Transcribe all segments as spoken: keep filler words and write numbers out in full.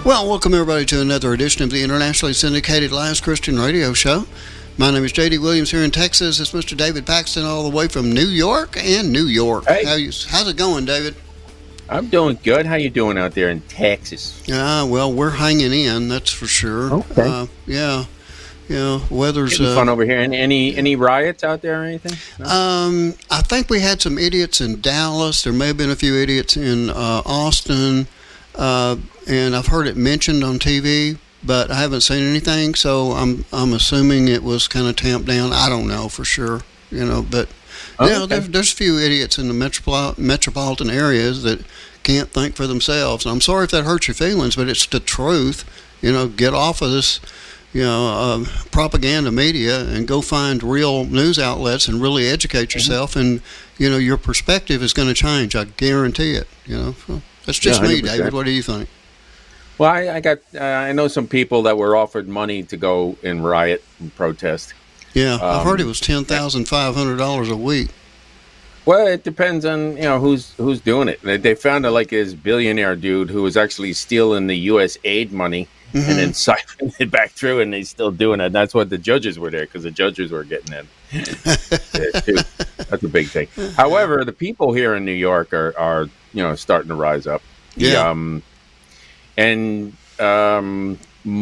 Well, welcome everybody to another edition of the internationally syndicated Last Christian Radio Show. My name is J D Williams here in Texas. It's Mister David Paxton all the way from New York and New York. Hey. How you, how's it going, David? I'm doing good. How you doing out there in Texas? Yeah, well, we're hanging in, that's for sure. Okay. Uh, yeah, yeah. Weather's Getting uh, fun over here. Any any, any riots out there or anything? No? Um, I think we had some idiots in Dallas. There may have been a few idiots in uh, Austin, uh, and I've heard it mentioned on T V, but I haven't seen anything. So I'm I'm assuming it was kind of tamped down. I don't know for sure, you know. But Oh, yeah, okay. there's there's a few idiots in the metropol- metropolitan areas that can't think for themselves. And I'm sorry if that hurts your feelings, but it's the truth. You know, get off of this, you know, uh, propaganda media and go find real news outlets and really educate yourself. Mm-hmm. And, you know, your perspective is going to change. I guarantee it. You know, so that's just Yeah, me, one hundred percent. David. What do you think? Well, I, I got. Uh, I know some people that were offered money to go and riot and protest. Yeah, I've Um, heard it was ten thousand five hundred dollars a week. Well, it depends on you know who's who's doing it. They, they found a, like this billionaire dude who was actually stealing the U S aid money Mhm. and then siphoning it back through, and he's still doing it. That's what the judges were there because the judges were getting in. Yeah, too. That's a big thing. However, the people here in New York are, are you know starting to rise up. Yeah. Um, and um,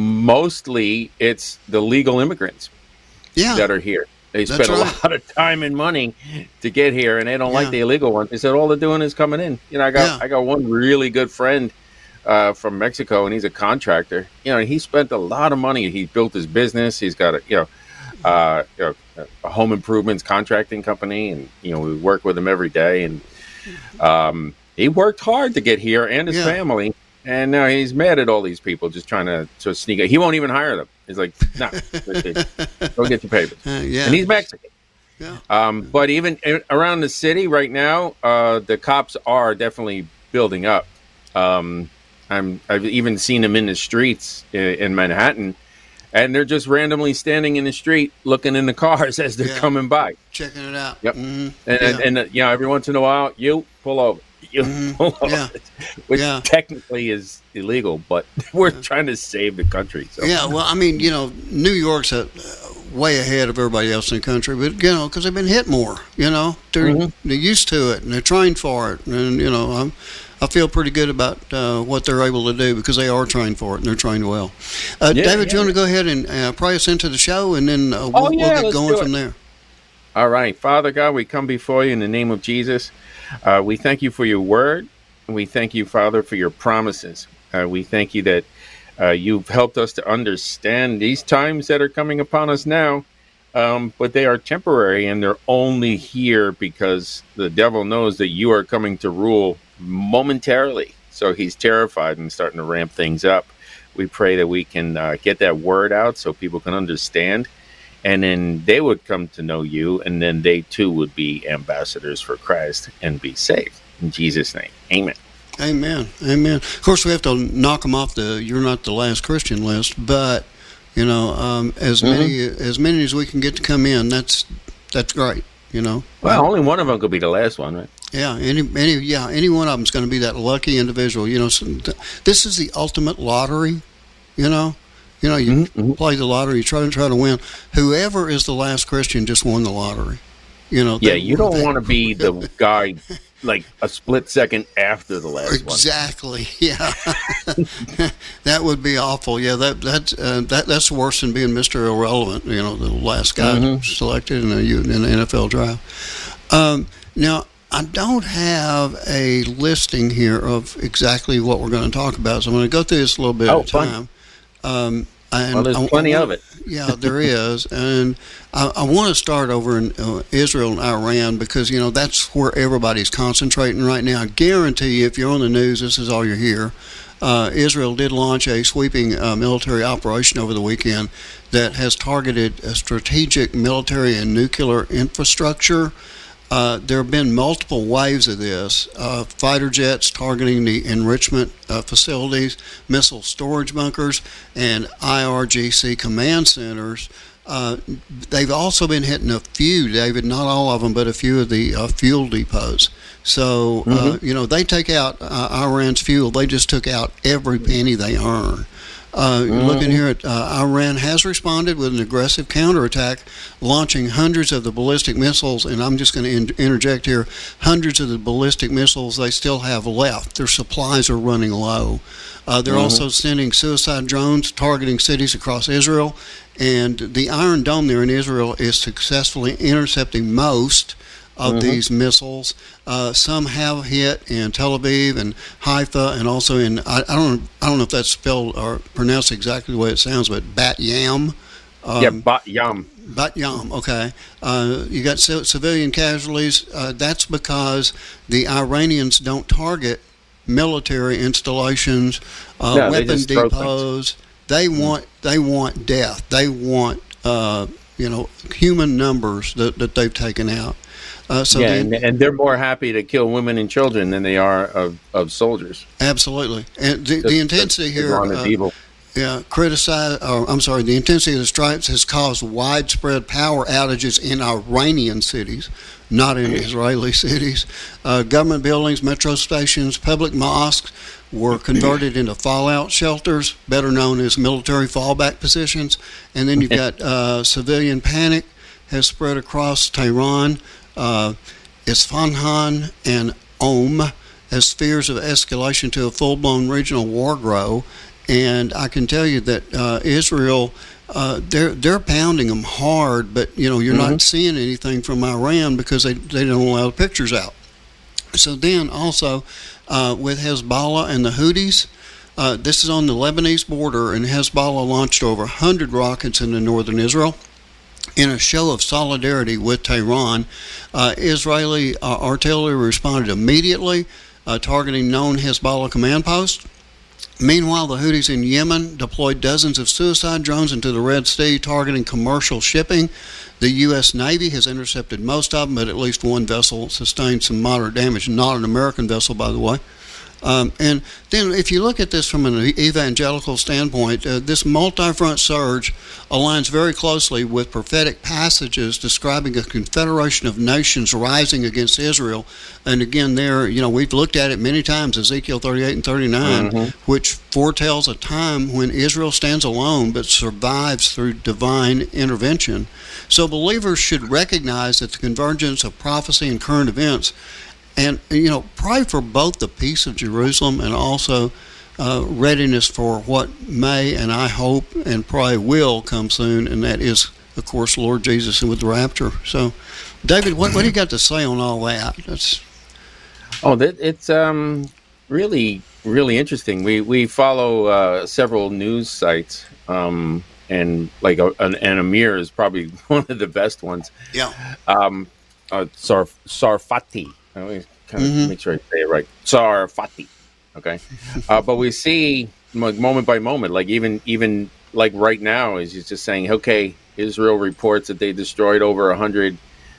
mostly it's the legal immigrants Yeah. that are here. They That's spend a right. lot of time and money to get here, and they don't Yeah. like the illegal ones. They said all they're doing is coming in. You know, I got Yeah. I got one really good friend uh, from Mexico, and he's a contractor. You know, he spent a lot of money. He built his business. He's got a you know, uh, you know, a home improvements contracting company, and you know, we work with him every day. And um, he worked hard to get here and his Yeah. family. And now he's mad at all these people just trying to, to sneak it. He won't even hire them. He's like, no, go get your papers. Uh, yeah. And he's Mexican. Yeah. Um, but even i- around the city right now, uh, the cops are definitely building up. Um, I'm, I've even seen them in the streets in, in Manhattan, and they're just randomly standing in the street looking in the cars as they're Yeah. coming by. Checking it out. Yep. Mhm. And, Yeah. and, and uh, you know, every once in a while, you pull over. You Mhm. pull over. Yeah. Which Yeah. technically is illegal, but we're trying to save the country. So. Yeah, well, I mean, you know, New York's a, uh, way ahead of everybody else in the country, but, you know, because they've been hit more, you know. They're, Mhm. they're used to it, and they're trained for it. And, you know, I'm, I feel pretty good about uh, what they're able to do because they are trained for it, and they're trained well. Uh, Yeah, David, yeah. you want to go ahead and uh, pray us into the show, and then uh, we'll, Oh, yeah, we'll get let's going do from it. there. All right. Father God, we come before you in the name of Jesus. Uh, we thank you for your word. And we thank you, Father, for your promises. Uh, we thank you that uh, you've helped us to understand these times that are coming upon us now, um, but they are temporary and they're only here because the devil knows that you are coming to rule momentarily. So he's terrified and starting to ramp things up. We pray that we can uh, get that word out so people can understand, and then they would come to know you, and then they too would be ambassadors for Christ and be saved. In Jesus' name, amen. Amen. Amen. Of course, we have to knock them off the "You're Not the Last Christian" list, but you know, um, as Mhm. many as many as we can get to come in, that's that's great. You know. Well, only one of them could be the last one, right? Yeah, any, any, yeah, any one of them is going to be that lucky individual. You know, so th- this is the ultimate lottery. You know, you know, you Mhm. play the lottery, you try to try to win. Whoever is the last Christian just won the lottery. You know. Yeah, they- you don't they- want to be the guy like a split second after the last one. Exactly. Yeah, that would be awful. Yeah, that that's uh, that that's worse than being Mister Irrelevant. You know, the last guy Mhm. selected in a in the N F L draft. Um, now, I don't have a listing here of exactly what we're going to talk about, so I'm going to go through this a little bit Oh, at a fun. time. Um, and Well, there's I- plenty I of want- it. Yeah, there is, and I, I want to start over in uh, Israel and Iran because you know that's where everybody's concentrating right now. I guarantee you, if you're on the news, this is all you hear. Uh, Israel did launch a sweeping uh, military operation over the weekend that has targeted a strategic military and nuclear infrastructure. Uh, there have been multiple waves of this. Uh, fighter jets targeting the enrichment uh, facilities, missile storage bunkers, and I R G C command centers. Uh, they've also been hitting a few, David, not all of them, but a few of the uh, fuel depots. So, uh, mm-hmm. you know, they take out uh, Iran's fuel. They just took out every penny they earn. Uh, mm-hmm. Looking here at uh, Iran has responded with an aggressive counterattack, launching hundreds of the ballistic missiles, and I'm just going to in- interject here, hundreds of the ballistic missiles they still have left. Their supplies are running low. Uh, they're mm-hmm. also sending suicide drones targeting cities across Israel, and the Iron Dome there in Israel is successfully intercepting most of mm-hmm. these missiles. Uh, some have hit in Tel Aviv and Haifa, and also in I, I don't I don't know if that's spelled or pronounced exactly the way it sounds, but Bat Yam. Um, yeah, Bat Yam. Bat Yam. Okay. Uh, you got c- civilian casualties. Uh, that's because the Iranians don't target military installations, uh, no, weapon they depots. They want they want death. They want uh, you know human numbers that, that they've taken out. Uh, so yeah, the, and, and they're more happy to kill women and children than they are of, of soldiers. Absolutely, and the, the intensity here. Uh, evil. Yeah, criticize. Or, I'm sorry. The intensity of the strikes has caused widespread power outages in Iranian cities, not in Israeli cities. Uh, government buildings, metro stations, public mosques were converted into fallout shelters, better known as military fallback positions. And then you've got uh, civilian panic has spread across Tehran, uh, Isfahan, and Qom as fears of escalation to a full-blown regional war grow. And I can tell you that uh, Israel, uh, they're they're pounding them hard, but you know you're mm-hmm. not seeing anything from Iran because they they don't allow the pictures out. So then also uh, with Hezbollah and the Houthis, uh, this is on the Lebanese border, and Hezbollah launched over one hundred rockets into northern Israel. In a show of solidarity with Tehran, uh, Israeli uh, artillery responded immediately, uh, targeting known Hezbollah command posts. Meanwhile, the Houthis in Yemen deployed dozens of suicide drones into the Red Sea, targeting commercial shipping. The U S Navy has intercepted most of them, but at least one vessel sustained some moderate damage. Not an American vessel, by the way. Um, and then if you look at this from an evangelical standpoint, uh, this multi-front surge aligns very closely with prophetic passages describing a confederation of nations rising against Israel. And again, there, you know, we've looked at it many times, Ezekiel thirty-eight and thirty-nine, mm-hmm. which foretells a time when Israel stands alone but survives through divine intervention. So believers should recognize that the convergence of prophecy and current events, and, you know, pray for both the peace of Jerusalem and also uh, readiness for what may, and I hope and pray will come soon, and that is, of course, Lord Jesus and with the rapture. So, David, what, what do you got to say on all that? That's oh, that it's um, really, really interesting. We we follow uh, several news sites, um, and like a, an, and Amir is probably one of the best ones. Yeah. Um, uh, Sar, Sarfati. I always kind of mm-hmm. make sure I say it right. Sarfati. Okay. uh, but we see like, moment by moment, like even even like right now, is just saying, okay, Israel reports that they destroyed over a hundred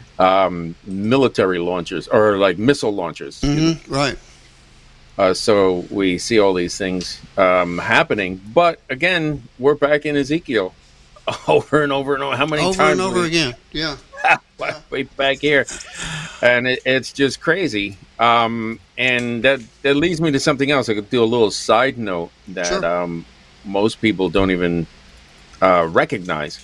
um, military launchers or like missile launchers. Mm-hmm. Right. Uh, so we see all these things um, happening, but again, we're back in Ezekiel over and over and over. How many over times? Over and over we, again. Yeah. Way back here, and it, it's just crazy. Um, and that that leads me to something else. I could do a little side note that sure. um, most people don't even uh, recognize,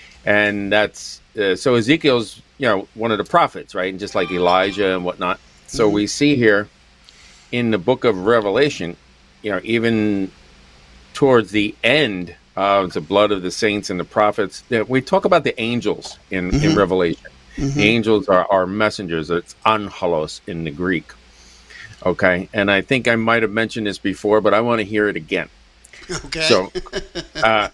and that's uh, so Ezekiel's you know one of the prophets, right? And just like Elijah and whatnot. So mm-hmm. we see here in the book of Revelation, you know, even towards the end of the blood of the saints and the prophets, we talk about the angels in, mm-hmm. in Revelation. Mm-hmm. The angels are, are messengers. It's angelos in the Greek. Okay. And I think I might have mentioned this before, but I want to hear it again. Okay. So, uh,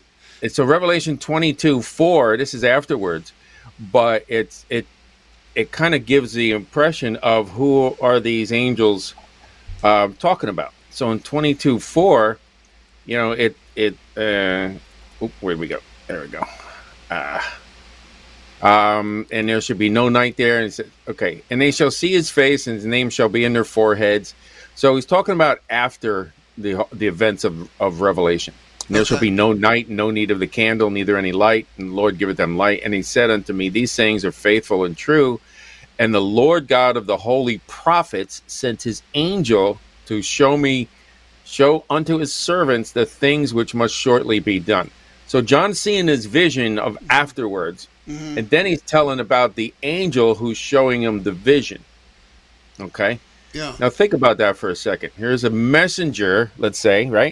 so Revelation twenty-two four, this is afterwards, but it's, it, it kind of gives the impression of who are these angels uh, talking about. So in twenty-two four, you know, it, it, uh, oop, where'd we go? There we go. Uh, um, and there should be no night there. And it said, okay. And they shall see his face, and his name shall be in their foreheads. So he's talking about after the the events of, of Revelation. And there shall Okay. be no night, no need of the candle, neither any light, and the Lord giveth them light. And he said unto me, these sayings are faithful and true. And the Lord God of the holy prophets sent his angel to show me, show unto his servants the things which must shortly be done. So John's seeing his vision of afterwards, Mm-hmm. and then he's telling about the angel who's showing him the vision. Okay? Yeah. Now think about that for a second. Here's a messenger, let's say, right?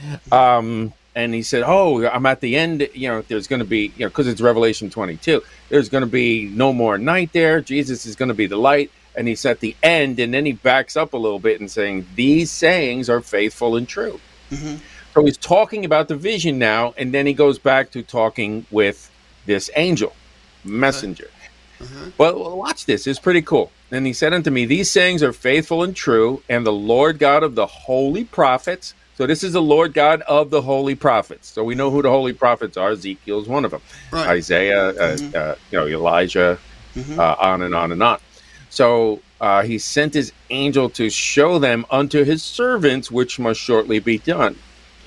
Um, and he said, oh, I'm at the end, you know, there's going to be, you know, because it's Revelation twenty-two, there's going to be no more night there. Jesus is going to be the light. And he's at the end, and then he backs up a little bit and saying, these sayings are faithful and true. Mm-hmm. So he's talking about the vision now, and then he goes back to talking with this angel, messenger. Uh-huh. Well, watch this. It's pretty cool. And he said unto me, these sayings are faithful and true, and the Lord God of the holy prophets. So this is the Lord God of the holy prophets. So we know who the holy prophets are. Ezekiel's one of them. Right. Isaiah, Mhm. uh, uh, you know, Elijah, Mhm. uh, on and on and on. So uh, he sent his angel to show them unto his servants, which must shortly be done.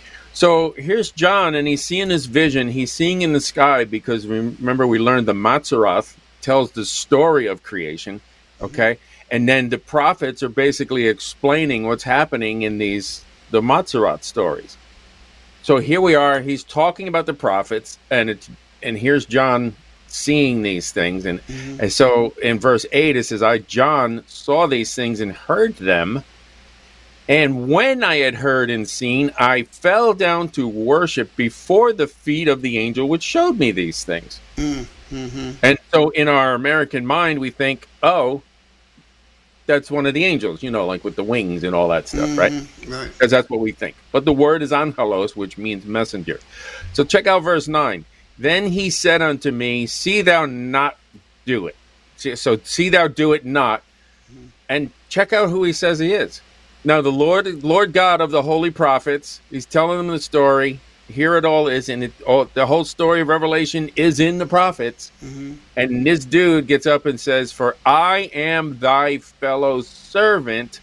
So here's John, and he's seeing this vision. He's seeing in the sky because remember we learned the Mazzaroth tells the story of creation, okay? And then the prophets are basically explaining what's happening in these the Mazzaroth stories. So here we are. He's talking about the prophets, and it's and here's John seeing these things, and Mhm. and so in verse eight it says, I John saw these things and heard them. And when I had heard and seen, I fell down to worship before the feet of the angel which showed me these things. Mm-hmm. And so in our American mind, we think, oh, that's one of the angels, you know, like with the wings and all that stuff, right? Mm-hmm. Right. Because that's what we think. But the word is angelos, which means messenger. So check out verse nine. Then he said unto me, see thou not do it. See- So see thou do it not. And check out who he says he is. Now, the Lord, Lord God of the holy prophets, he's telling them the story. Here it all is, and it, all, the whole story of Revelation is in the prophets. Mm-hmm. And this dude gets up and says, for I am thy fellow servant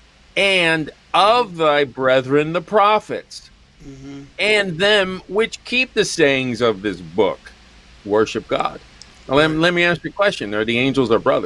and of thy brethren the prophets, Mm-hmm. and them which keep the sayings of this book worship God. Now, let, let me ask you a question. Are the angels our brothers?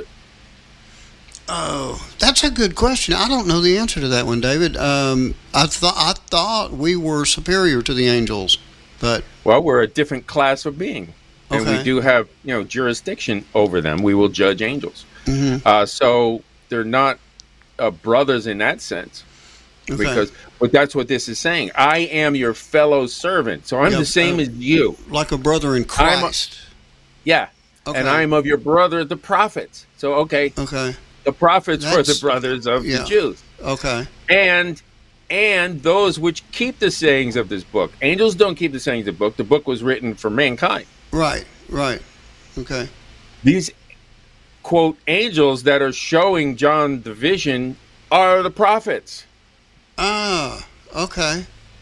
Oh, that's a good question. I don't know the answer to that one, David. Um, I thought I thought we were superior to the angels, but Well, we're a different class of being. And Okay. we do have, you know, jurisdiction over them. We will judge angels. Mhm. Uh, so they're not uh, brothers in that sense. Okay. Because, but that's what this is saying. I am your fellow servant. So I'm Yeah, the same uh, as you. like a brother in I'm a- Christ. Yeah. Okay. And I am of your brother, the prophets. So, okay, Okay. the prophets were the That's- brothers of yeah. the Jews. Okay. And and those which keep the sayings of this book. Angels don't keep the sayings of the book. The book was written for mankind. Right. Right. Okay. These, quote, angels that are showing John the vision are the prophets. Ah. Okay.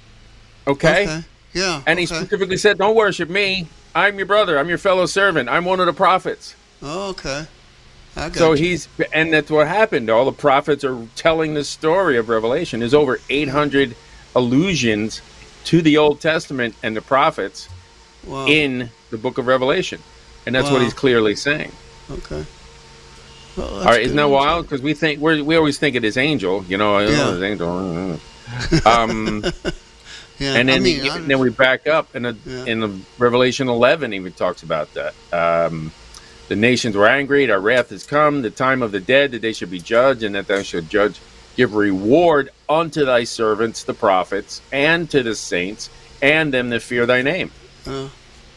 Okay? Yeah. And he okay. specifically said, don't worship me. I'm your brother. I'm your fellow servant. I'm one of the prophets. Oh, okay. I got So you. he's, and that's what happened. All the prophets are telling the story of Revelation. There's over eight hundred allusions to the Old Testament and the prophets Wow. in the book of Revelation. And that's what Wow. he's clearly saying. Okay. Well, that's All right, isn't good. that wild? Because we think we're, we always think it is angel, you know, Yeah. oh, it's angel. Um, Yeah. and then I mean, he- I- then we back up, and in, Yeah. in the Revelation eleven even talks about that. Um, the nations were angry; our wrath has come. The time of the dead that they should be judged, and that thou should judge, give reward unto thy servants the prophets, and to the saints, and them that fear thy name. uh,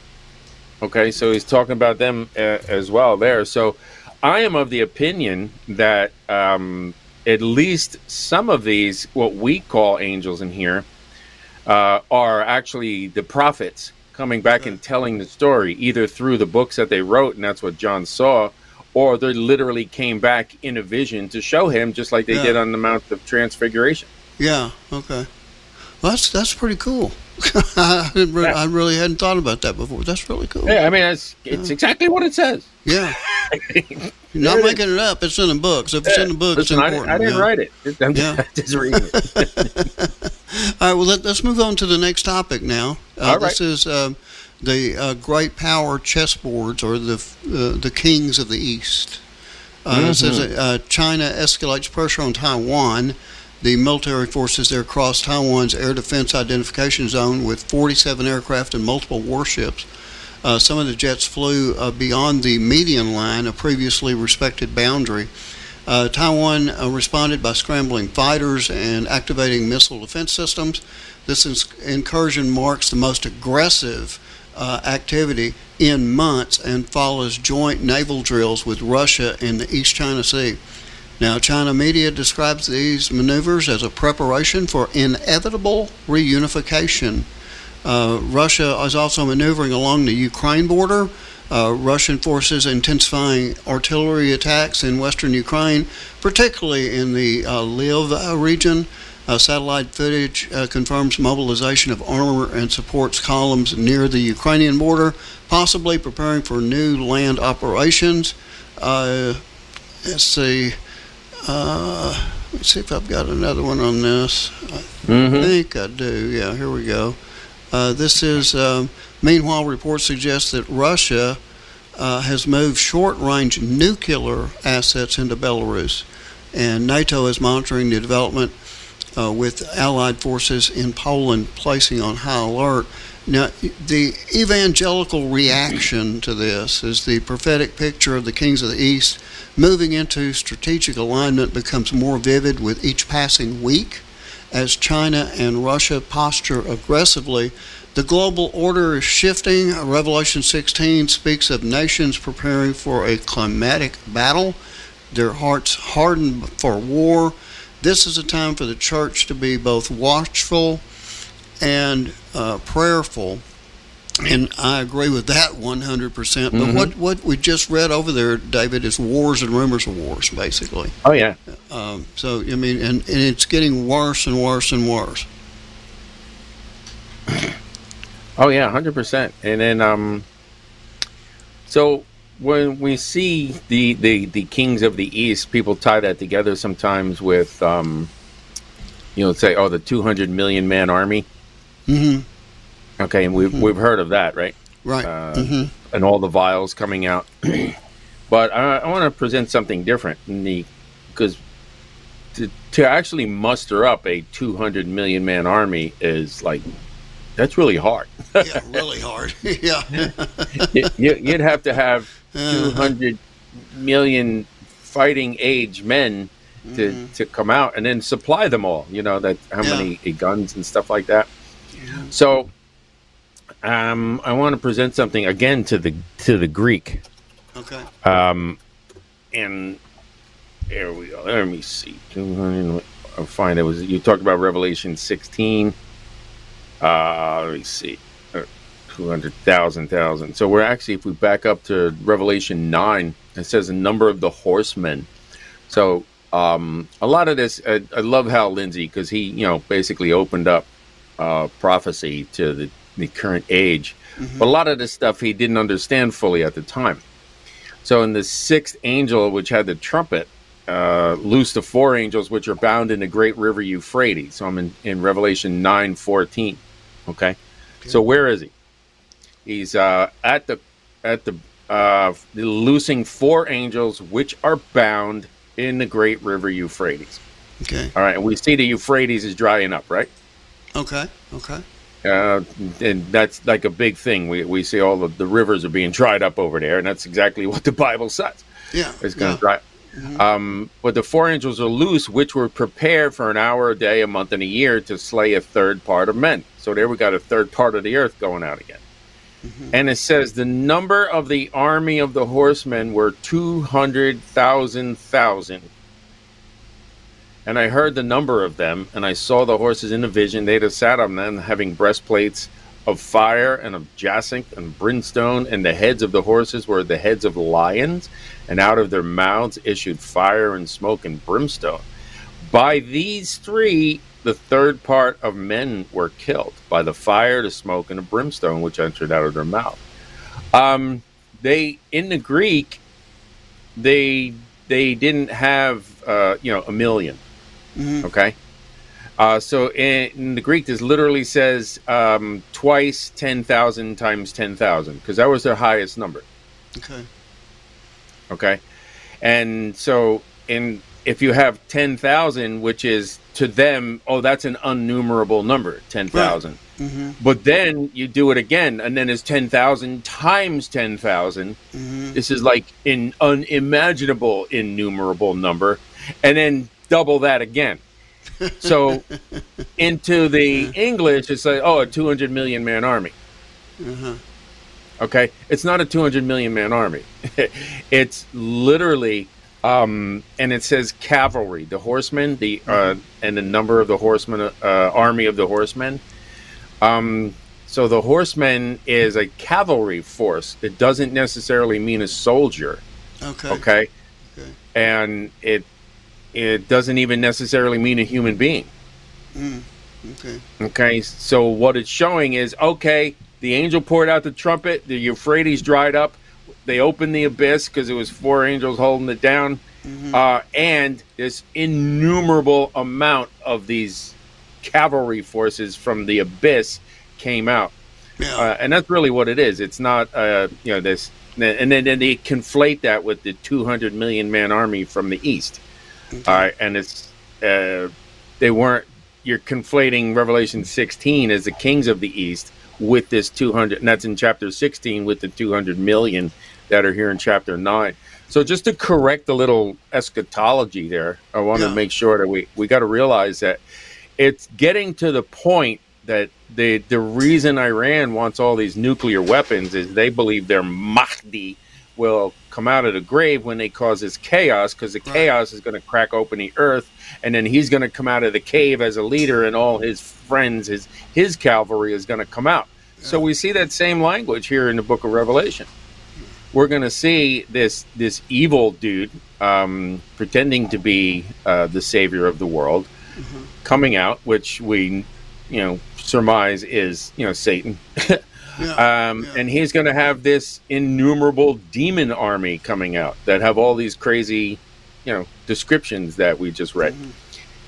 Okay, so he's talking about them uh, as well there. So I am of the opinion that um, at least some of these, what we call angels in here, uh, are actually the prophets coming back and telling the story, either through the books that they wrote, and that's what John saw, or they literally came back in a vision to show him, just like they Yeah. did on the Mount of Transfiguration. yeah. Okay. Well, that's that's pretty cool. I, hadn't re- Yeah. I really hadn't thought about that before. That's really cool. Yeah, I mean, it's it's Yeah. exactly what it says. Yeah. You're not There it making it up. It's in the book. So if it's in the book, Listen, it's I, important. didn't- I didn't yeah. write it. I'm Yeah. just, just reading it. All right, well, let, let's move on to the next topic now. Uh, All right. This is um, the uh, great power chessboards, or the uh, the kings of the East. Uh, It says that, uh, China escalates pressure on Taiwan. The military forces there crossed Taiwan's air defense identification zone with forty-seven aircraft and multiple warships. Uh, some of the jets flew uh, beyond the median line, a previously respected boundary. Uh, Taiwan uh, responded by scrambling fighters and activating missile defense systems. This ins- incursion marks the most aggressive uh, activity in months and follows joint naval drills with Russia in the East China Sea. Now, China media describes these maneuvers as a preparation for inevitable reunification. Uh, Russia is also maneuvering along the Ukraine border. Uh, Russian forces intensifying artillery attacks in western Ukraine, particularly in the uh, Lviv uh, region. Uh, satellite footage uh, confirms mobilization of armor and supports columns near the Ukrainian border, possibly preparing for new land operations. Uh, let's see. Uh, let's see if I've got another one on this. I Mhm. think I do. Yeah, here we go. Uh, this is, um, meanwhile, reports suggest that Russia uh, has moved short-range nuclear assets into Belarus, and NATO is monitoring the development uh, with Allied forces in Poland placing on high alert. Now, the evangelical reaction to this is the prophetic picture of the kings of the East moving into strategic alignment becomes more vivid with each passing week. As China and Russia posture aggressively, the global order is shifting. Revelation sixteen speaks of nations preparing for a climatic battle, their hearts hardened for war. This is a time for the church to be both watchful and uh, prayerful. And I agree with that one hundred percent. But Mhm. what, what we just read over there, David, is wars and rumors of wars, basically. Oh, yeah. Um, so, I mean, and, and it's getting worse and worse and worse. Oh, yeah, one hundred percent. And then, um, so when we see the, the, the kings of the East, people tie that together sometimes with, um, you know, say, oh, the two hundred million man army. Mm-hmm. Okay, and we've, Mhm. we've heard of that, right? Right. Uh, mm-hmm. And all the vials coming out. But I, I want to present something different in the, because to, to actually muster up a two hundred million man army is like, that's really hard. Yeah, really hard. Yeah. you, you- you'd have to have Uh, two hundred million fighting age men to, Mhm. to come out and then supply them all, you know, that how Yeah. many uh, guns and stuff like that. So um, I want to present something again to the to the Greek. Okay. Um, and there we go. Let me see. two hundred, I'll find it was you talked about Revelation sixteen. Uh, let me see. Uh, two hundred thousand, thousand. So we're actually, if we back up to Revelation nine, it says a number of the horsemen. So um, a lot of this, I, I love Hal Lindsey because he, you know, basically opened up uh, prophecy to the, the current age. Mhm. But a lot of this stuff he didn't understand fully at the time. So in the sixth angel, which had the trumpet, uh, loosed the four angels which are bound in the great river Euphrates. So I'm in, in Revelation nine fourteen. Okay? Okay. So where is he? He's uh, at the at the uh, loosing four angels which are bound in the great river Euphrates. Okay. All right, and we see the Euphrates is drying up, right? Okay. Okay. Uh, and that's like a big thing. We we see all of the rivers are being dried up over there, and that's exactly what the Bible says. Yeah. It's going yeah. to dry. Mhm. Um, but the four angels are loose, which were prepared for an hour, a day, a month, and a year to slay a third part of men. So there we got a third part of the earth going out again. Mhm. And it says the number of the army of the horsemen were two hundred thousand thousand. And I heard the number of them, and I saw the horses in the vision. They that sat on them, having breastplates of fire and of jacinth and brimstone, and the heads of the horses were the heads of lions, and out of their mouths issued fire and smoke and brimstone. By these three the third part of men were killed by the fire, the smoke, and the brimstone which entered out of their mouth. Um, they in the Greek, they they didn't have uh, you know a million. Mm-hmm. Okay, uh, so in, in the Greek, this literally says um, twice ten thousand times ten thousand because that was their highest number. Okay. Okay, and so in if you have ten thousand, which is to them, oh, that's an unnumerable number, ten thousand. Right. Mm-hmm. But then you do it again, and then it's ten thousand times ten thousand. Mm-hmm. This is like an unimaginable, innumerable number. And then double that again. So into the English, it's like, oh, a two hundred million man army. Uh-huh. Okay? It's not a two hundred million man army. It's literally... Um, and it says cavalry, the horsemen, the uh, and the number of the horsemen, uh, army of the horsemen. Um, so the horsemen is a cavalry force. It doesn't necessarily mean a soldier. Okay. Okay. Okay. And it it doesn't even necessarily mean a human being. Mm. Okay. Okay. So what it's showing is, okay, the angel poured out the trumpet, the Euphrates dried up. They opened the abyss because it was four angels holding it down. Mm-hmm. Uh, and this innumerable amount of these cavalry forces from the abyss came out. Yeah. Uh, and that's really what it is. It's not, uh, you know, this. And then, then they conflate that with the two hundred million man army from the east. Okay. Uh, and it's, uh, they weren't, you're conflating Revelation sixteen as the kings of the east with this two hundred, and that's in chapter sixteen with the two hundred million that are here in chapter nine. So just to correct the little eschatology there, I want yeah. to make sure that we, we got to realize that it's getting to the point that the the reason Iran wants all these nuclear weapons is they believe their Mahdi will come out of the grave when they cause this chaos, because the right. chaos is going to crack open the earth, and then he's going to come out of the cave as a leader, and all his friends, his his cavalry is going to come out. Yeah. So we see that same language here in the book of Revelation. We're going to see this this evil dude um, pretending to be uh, the savior of the world mm-hmm. coming out, which we, you know, surmise is, you know, Satan. yeah, um, yeah. And he's going to have this innumerable demon army coming out that have all these crazy, you know, descriptions that we just read. Mm-hmm.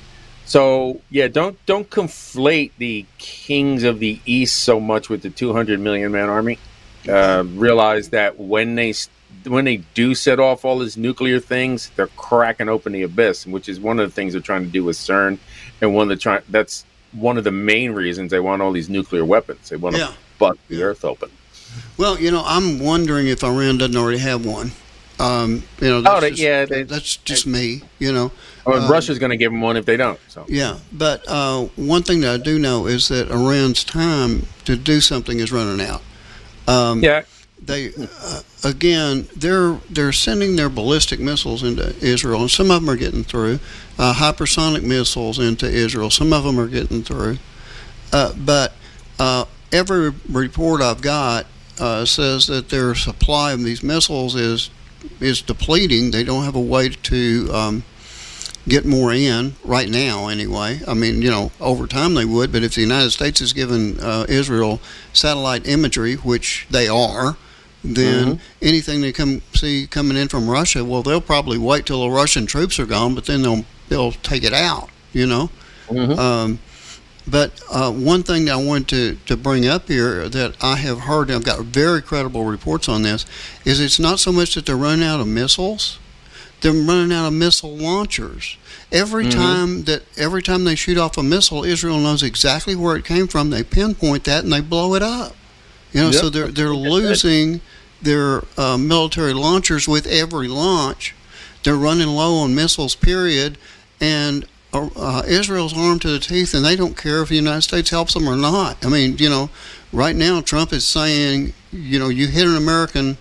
So yeah, don't don't conflate the kings of the east so much with the two hundred million man army. Uh, realize that when they when they do set off all these nuclear things, they're cracking open the abyss, which is one of the things they're trying to do with CERN, and one of the try- that's one of the main reasons they want all these nuclear weapons. They want to yeah. bust the yeah. earth open. Well, you know, I'm wondering if Iran doesn't already have one. Um, you know, that's oh, they, just, yeah, they, that's just they, me. You know, oh, and um, Russia's going to give them one if they don't. So yeah, but uh, one thing that I do know is that Iran's time to do something is running out. Um, yeah. They uh, again, they're they're sending their ballistic missiles into Israel, and some of them are getting through. Uh, hypersonic missiles into Israel, some of them are getting through. Uh, but uh, every report I've got uh, says that their supply of these missiles is is depleting. They don't have a way to um, get more in right now, anyway. I mean, you know, over time they would, but if the United States is giving uh, Israel satellite imagery, which they are, then mm-hmm. anything they come see coming in from Russia, well, they'll probably wait till the Russian troops are gone, but then they'll they'll take it out, you know. Mm-hmm. Um, but uh, one thing that I wanted to, to bring up here that I have heard, and I've got very credible reports on this, is it's not so much that they're running out of missiles. They're running out of missile launchers. Every mm-hmm. time that every time they shoot off a missile, Israel knows exactly where it came from. They pinpoint that and they blow it up. You know, yep. so they're they're losing their uh, military launchers with every launch. They're running low on missiles, period. And uh, Israel's armed to the teeth, and they don't care if the United States helps them or not. I mean, you know, right now Trump is saying, you know, you hit an American,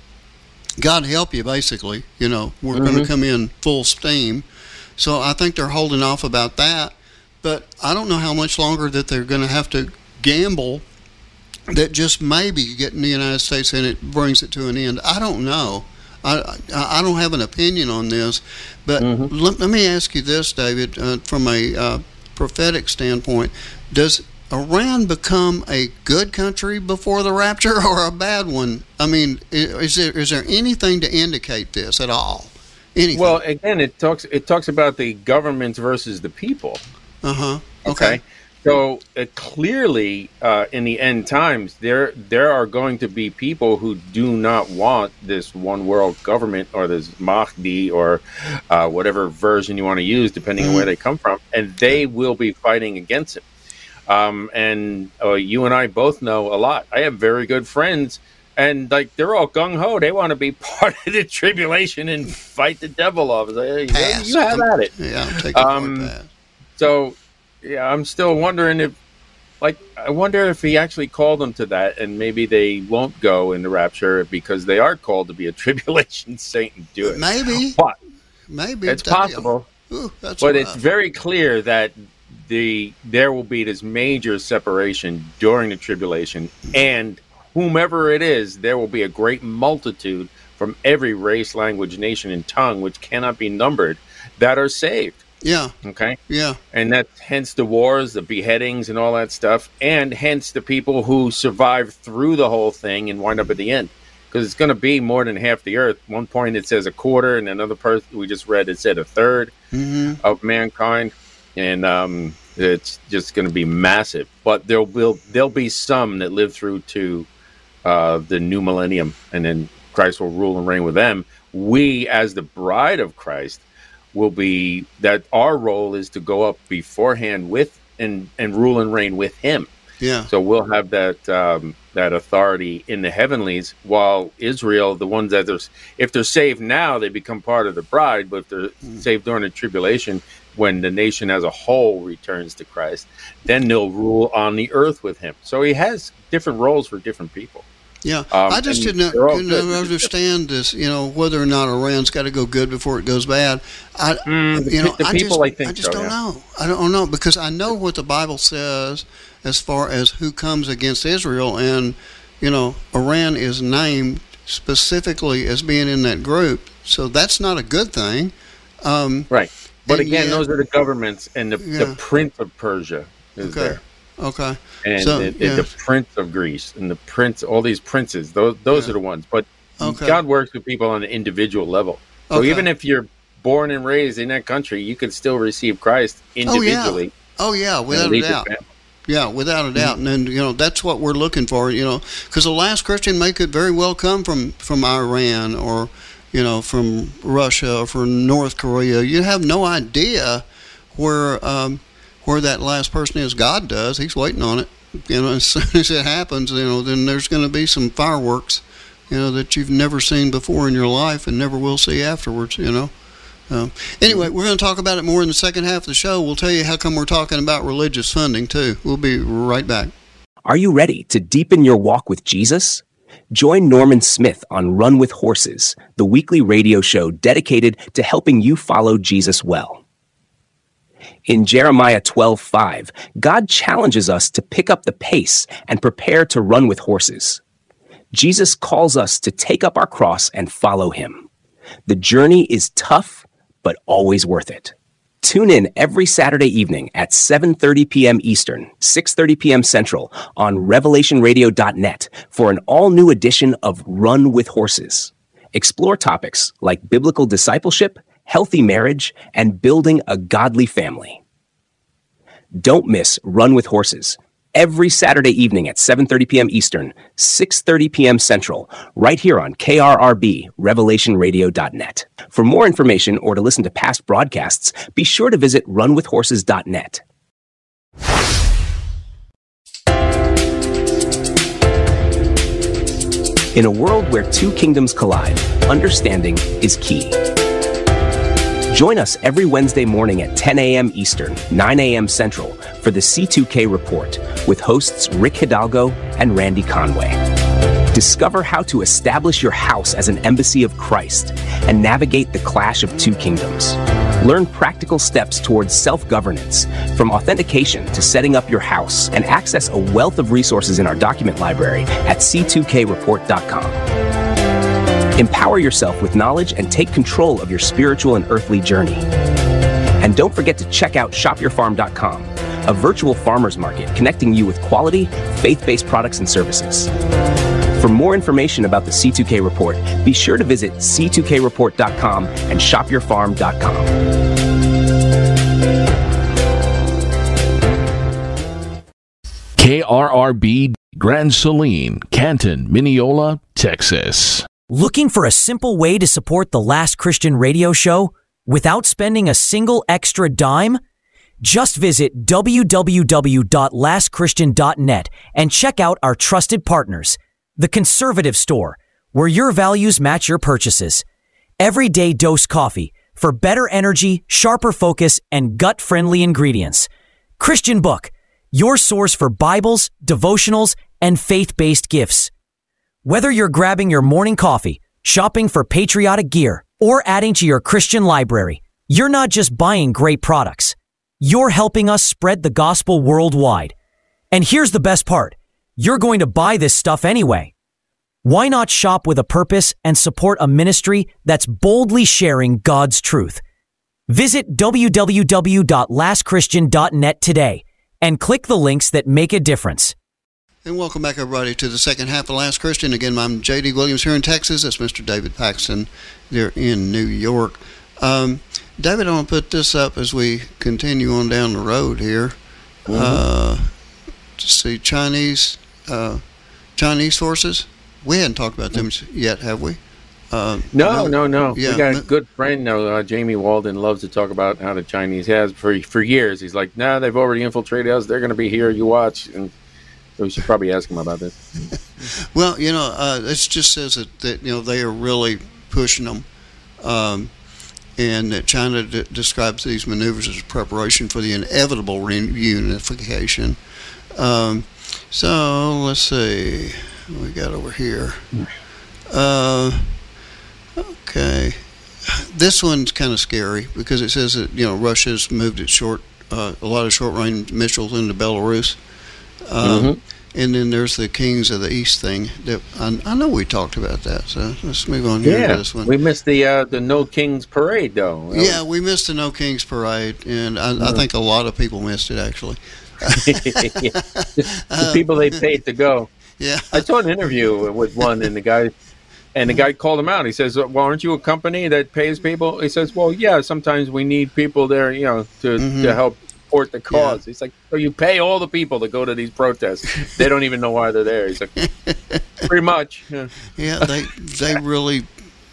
God help you, basically. You know, we're mm-hmm. going to come in full steam. So I think they're holding off about that. But I don't know how much longer that they're going to have to gamble that just maybe getting the United States in it brings it to an end. I don't know. I I don't have an opinion on this. But mm-hmm. let, let me ask you this, David, uh, from a uh, prophetic standpoint, does Iran become a good country before the rapture or a bad one? I mean, is there is there anything to indicate this at all? Anything? Well, again, it talks it talks about the governments versus the people. Uh huh. Okay. Okay. So uh, clearly, uh, in the end times, there there are going to be people who do not want this one world government or this Mahdi or uh, whatever version you want to use, depending mm-hmm. on where they come from, and they will be fighting against it. Um, and uh, you and I both know a lot. I have very good friends, and like they're all gung ho. They want to be part of the tribulation and fight the devil off. Like, hey, you have at it. Yeah, I'm taking um, part pass. So. Yeah, I'm still wondering if, like, I wonder if he actually called them to that, and maybe they won't go in the rapture because they are called to be a tribulation saint and do it. Maybe, but maybe it's possible. Ooh, that's but rough. It's very clear that the there will be this major separation during the tribulation, and whomever it is, there will be a great multitude from every race, language, nation, and tongue, which cannot be numbered, that are saved. Yeah. Okay. Yeah. And that's hence the wars, the beheadings, and all that stuff, and hence the people who survive through the whole thing and wind up at the end, because it's going to be more than half the earth. One point it says a quarter, and another part we just read it said a third mm-hmm. of mankind, and um, it's just going to be massive. But there will there'll be some that live through to uh, the new millennium, and then Christ will rule and reign with them. We, as the bride of Christ, will be that our role is to go up beforehand with and and rule and reign with him. Yeah. So we'll have that um, that authority in the heavenlies, while Israel, the ones that are, if they're saved now, they become part of the bride. But if they're mm. saved during the tribulation, when the nation as a whole returns to Christ, then they'll rule on the earth with him. So he has different roles for different people. Yeah, um, I just didn't, didn't understand this. You know, whether or not Iran's got to go good before it goes bad. I, mm, you know, the I people, just, I think I just so, don't yeah. know. I don't know because I know what the Bible says as far as who comes against Israel, and you know, Iran is named specifically as being in that group. So that's not a good thing, um, right? But again, yet, those are the governments, and the, yeah. the Prince of Persia is okay. there. Okay. And so, the, yeah. the Prince of Greece and the Prince, all these princes, those those yeah. are the ones. But okay. God works with people on an individual level. So okay. even if you're born and raised in that country, you can still receive Christ individually. Oh, yeah, oh, yeah without a doubt. Yeah, without a doubt. Mm-hmm. And then, you know, that's what we're looking for, you know, because the last Christian may could very well come from, from Iran or, you know, from Russia or from North Korea. You have no idea where... Um, where that last person is. God does. He's waiting on it. You know, as soon as it happens, you know, then there's going to be some fireworks, you know, that you've never seen before in your life and never will see afterwards, you know. Um, anyway, we're going to talk about it more in the second half of the show. We'll tell you how come we're talking about religious funding, too. We'll be right back. Are you ready to deepen your walk with Jesus? Join Norman Smith on Run with Horses, the weekly radio show dedicated to helping you follow Jesus well. In Jeremiah twelve five, God challenges us to pick up the pace and prepare to run with horses. Jesus calls us to take up our cross and follow him. The journey is tough, but always worth it. Tune in every Saturday evening at seven thirty p.m. Eastern, six thirty p.m. Central on revelation radio dot net for an all-new edition of Run with Horses. Explore topics like biblical discipleship, healthy marriage, and building a godly family. Don't miss Run with Horses every Saturday evening at seven thirty p.m. Eastern, six thirty p.m. Central, right here on K R R B, revelation radio dot net. For more information or to listen to past broadcasts, be sure to visit run with horses dot net. In a world where two kingdoms collide, understanding is key. Join us every Wednesday morning at ten a.m. Eastern, nine a.m. Central for the C two K Report with hosts Rick Hidalgo and Randy Conway. Discover how to establish your house as an embassy of Christ and navigate the clash of two kingdoms. Learn practical steps towards self-governance, from authentication to setting up your house, and access a wealth of resources in our document library at c two k report dot com. Empower yourself with knowledge and take control of your spiritual and earthly journey. And don't forget to check out shop your farm dot com, a virtual farmers market connecting you with quality, faith-based products and services. For more information about the C two K Report, be sure to visit C two K report dot com and shop your farm dot com. K R R B Grand Saline, Canton, Mineola, Texas. Looking for a simple way to support the Last Christian Radio Show without spending a single extra dime? Just visit w w w dot last christian dot net and check out our trusted partners, The Conservative Store, where your values match your purchases. Everyday Dose Coffee for better energy, sharper focus, and gut-friendly ingredients. Christian Book, your source for Bibles, devotionals, and faith-based gifts. Whether you're grabbing your morning coffee, shopping for patriotic gear, or adding to your Christian library, you're not just buying great products. You're helping us spread the gospel worldwide. And here's the best part. You're going to buy this stuff anyway. Why not shop with a purpose and support a ministry that's boldly sharing God's truth? Visit w w w dot last christian dot net today and click the links that make a difference. And welcome back, everybody, to the second half of Last Christian. Again, I'm J D Williams here in Texas. That's Mister David Paxton there in New York. Um, David, I want to put this up as we continue on down the road here. Mm-hmm. Uh, to see Chinese uh, Chinese forces. We hadn't talked about them yet, have we? Uh, no, no, no. Yeah, we got a good friend now, uh, Jamie Walden, loves to talk about how the Chinese has for for years. He's like, nah, they've already infiltrated us. They're going to be here. You watch. And so we should probably ask him about this. Well, you know, uh, it just says that, that, you know, they are really pushing them. Um, and that China d- describes these maneuvers as preparation for the inevitable reunification. Um, so, let's see. What we got over here. Uh, okay. This one's kind of scary because it says that, you know, Russia's moved its short, uh, a lot of short-range missiles into Belarus. Um, mm-hmm. And then there's the Kings of the East thing. That I, I know we talked about that, so let's move on here yeah, to this one. We missed the uh, the No Kings Parade, though. That yeah, was... we missed the No Kings Parade, and I, mm-hmm. I think a lot of people missed it, actually. yeah. the, the people they paid to go. Yeah, I saw an interview with one, and the guy, and the guy called him out. He says, "Well, aren't you a company that pays people?" He says, "Well, yeah, sometimes we need people there, you know, to mm-hmm. to help." Support the cause. Yeah. He's like, so you pay all the people to go to these protests. They don't even know why they're there. He's like, pretty much. Yeah, yeah they they really.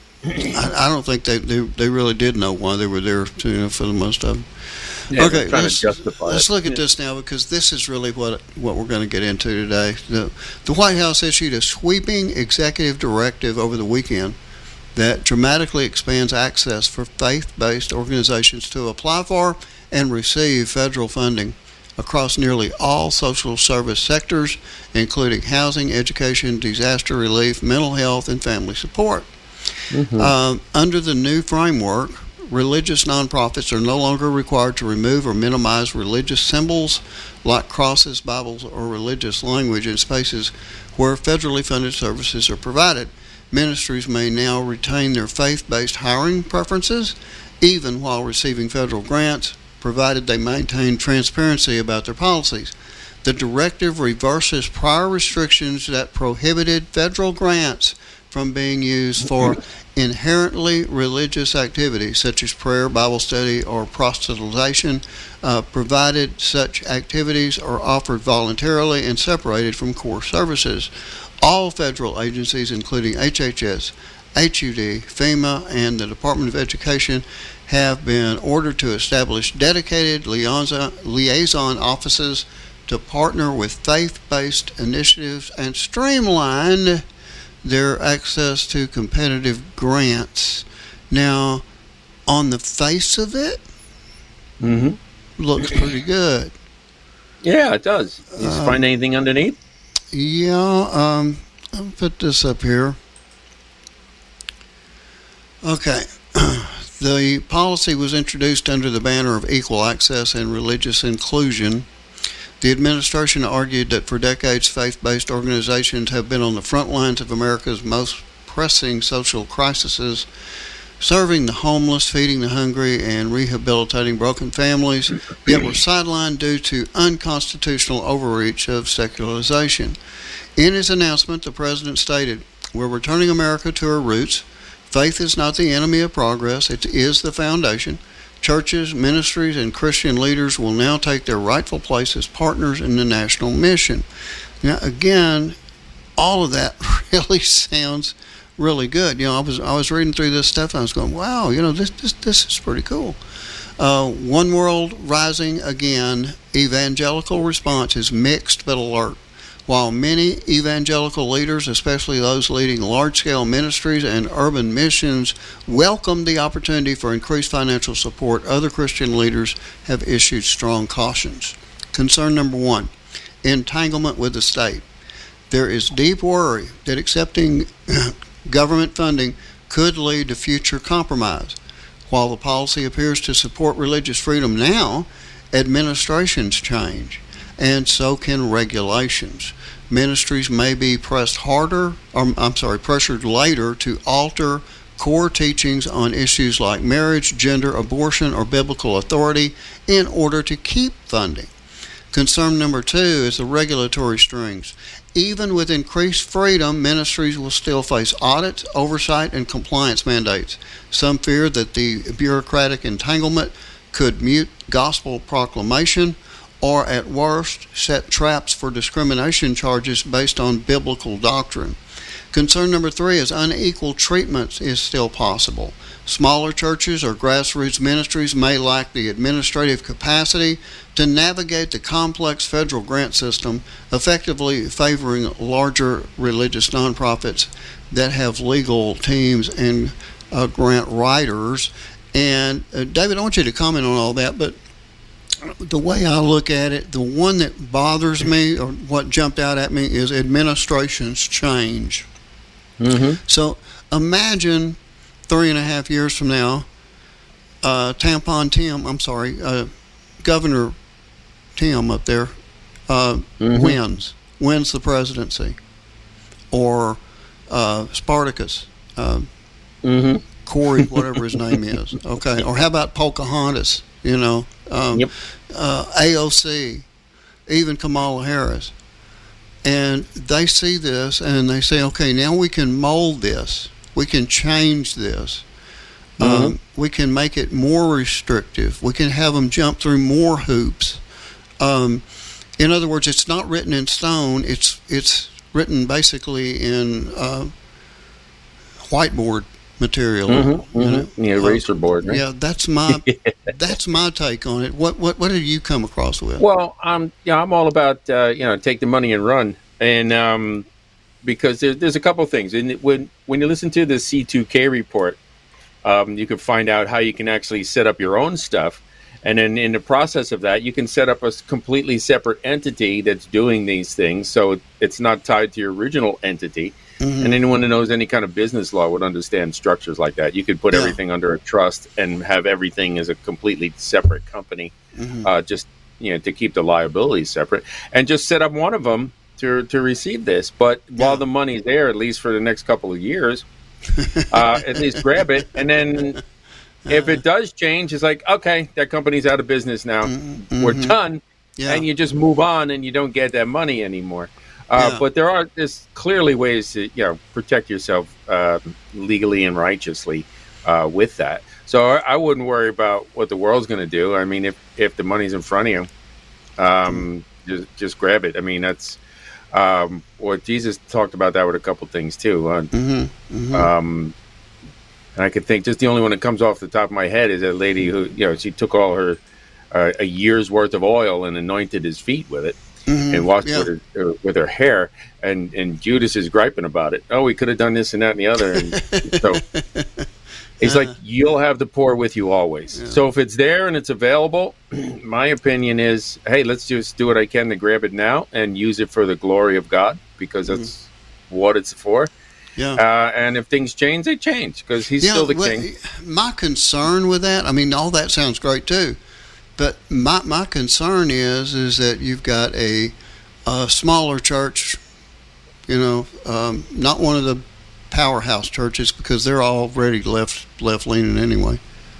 I, I don't think they, they they really did know why they were there. To, you know, for the most of them. Yeah, okay, let's, let's look at yeah. this now because this is really what what we're going to get into today. The the White House issued a sweeping executive directive over the weekend that dramatically expands access for faith-based organizations to apply for and receive federal funding across nearly all social service sectors, including housing, education, disaster relief, mental health, and family support. Mm-hmm. Uh, under the new framework, religious nonprofits are no longer required to remove or minimize religious symbols like crosses, Bibles, or religious language in spaces where federally funded services are provided. Ministries may now retain their faith-based hiring preferences, even while receiving federal grants, provided they maintain transparency about their policies. The directive reverses prior restrictions that prohibited federal grants from being used for inherently religious activities such as prayer, Bible study, or proselytization, uh, provided such activities are offered voluntarily and separated from core services. All federal agencies, including H H S, H U D, FEMA, and the Department of Education, have been ordered to establish dedicated liaison, liaison offices to partner with faith-based initiatives and streamline their access to competitive grants. Now, on the face of it, mm-hmm. looks pretty good. Yeah, it does. You uh, find anything underneath? Yeah, um, I'll put this up here. Okay. The policy was introduced under the banner of equal access and religious inclusion. The administration argued that for decades, faith-based organizations have been on the front lines of America's most pressing social crises. serving the homeless, feeding the hungry, and rehabilitating broken families, yet were sidelined due to unconstitutional overreach of secularization. In his announcement, the president stated, "We're returning America to her roots. Faith is not the enemy of progress, it is the foundation. Churches, ministries, and Christian leaders will now take their rightful place as partners in the national mission." Now, again, all of that really sounds really good. You know, I was I was reading through this stuff and I was going, wow, you know, this this this is pretty cool. Uh, One World Rising Again, evangelical response is mixed but alert. While many evangelical leaders, especially those leading large-scale ministries and urban missions, welcome the opportunity for increased financial support, other Christian leaders have issued strong cautions. Concern number one, entanglement with the state. There is deep worry that accepting government funding could lead to future compromise. While the policy appears to support religious freedom now, administrations change, and so can regulations. Ministries may be pressed harder, or I'm sorry, pressured later to alter core teachings on issues like marriage, gender, abortion, or biblical authority in order to keep funding. Concern number two is the regulatory strings. Even with increased freedom, ministries will still face audits, oversight, and compliance mandates. Some fear that the bureaucratic entanglement could mute gospel proclamation, or at worst, set traps for discrimination charges based on biblical doctrine. Concern number three is unequal treatment is still possible. Smaller churches or grassroots ministries may lack the administrative capacity to navigate the complex federal grant system, effectively favoring larger religious nonprofits that have legal teams and uh, grant writers. And uh, David, I want you to comment on all that, but the way I look at it, the one that bothers me, or what jumped out at me, is administrations change. Mm-hmm. So imagine three and a half years from now, uh, Tampon Tim, I'm sorry, uh, Governor Tim up there uh, mm-hmm. wins, wins the presidency, or uh, Spartacus, uh, mm-hmm. Corey, whatever his name is, okay, or how about Pocahontas? You know, um, yep. uh, A O C, even Kamala Harris. And they see this and they say, okay, now we can mold this. We can change this. Mm-hmm. Um, we can make it more restrictive. We can have them jump through more hoops. Um, in other words, it's not written in stone. It's it's written basically in uh, whiteboard material. Mm-hmm, you know? mm-hmm. Yeah, eraser board. Right? Yeah, that's my that's my take on it. What what what have you come across with? Well, um, yeah, I'm all about uh, you know, take the money and run, and um, because there, there's a couple of things. And when when you listen to the C two K report, um, you can find out how you can actually set up your own stuff, and then in the process of that, you can set up a completely separate entity that's doing these things, so it's not tied to your original entity. Mm-hmm. And anyone who knows any kind of business law would understand structures like that. You could put yeah. everything under a trust and have everything as a completely separate company, mm-hmm. uh, just you know, to keep the liabilities separate, and just set up one of them to to receive this. But yeah. while the money's there, at least for the next couple of years, uh, at least grab it. And then if it does change, it's like, okay, that company's out of business now. Mm-hmm. We're done. Yeah. And you just move on and you don't get that money anymore. Uh, yeah. But there are there's clearly ways to you know protect yourself uh, legally and righteously uh, with that. So I, I wouldn't worry about what the world's going to do. I mean, if, if the money's in front of you, um, mm. just just grab it. I mean, that's um, what Jesus talked about that with a couple things too. Uh, mm-hmm. Mm-hmm. Um, and I could think just the only one that comes off the top of my head is that lady who you know she took all her uh, a year's worth of oil and anointed his feet with it. Mm-hmm. And washed yeah. with, her, with her hair, and, and Judas is griping about it. Oh, we could have done this and that and the other. And so he's uh, like, you'll have the poor with you always. Yeah. So if it's there and it's available, my opinion is, hey, let's just do what I can to grab it now and use it for the glory of God, because that's mm-hmm. what it's for. Yeah. Uh, and if things change, they change, because he's yeah, still the well, king. My concern with that, I mean, all that sounds great too. But my my concern is is that you've got a, a smaller church, you know, um, not one of the powerhouse churches because they're already left left leaning anyway.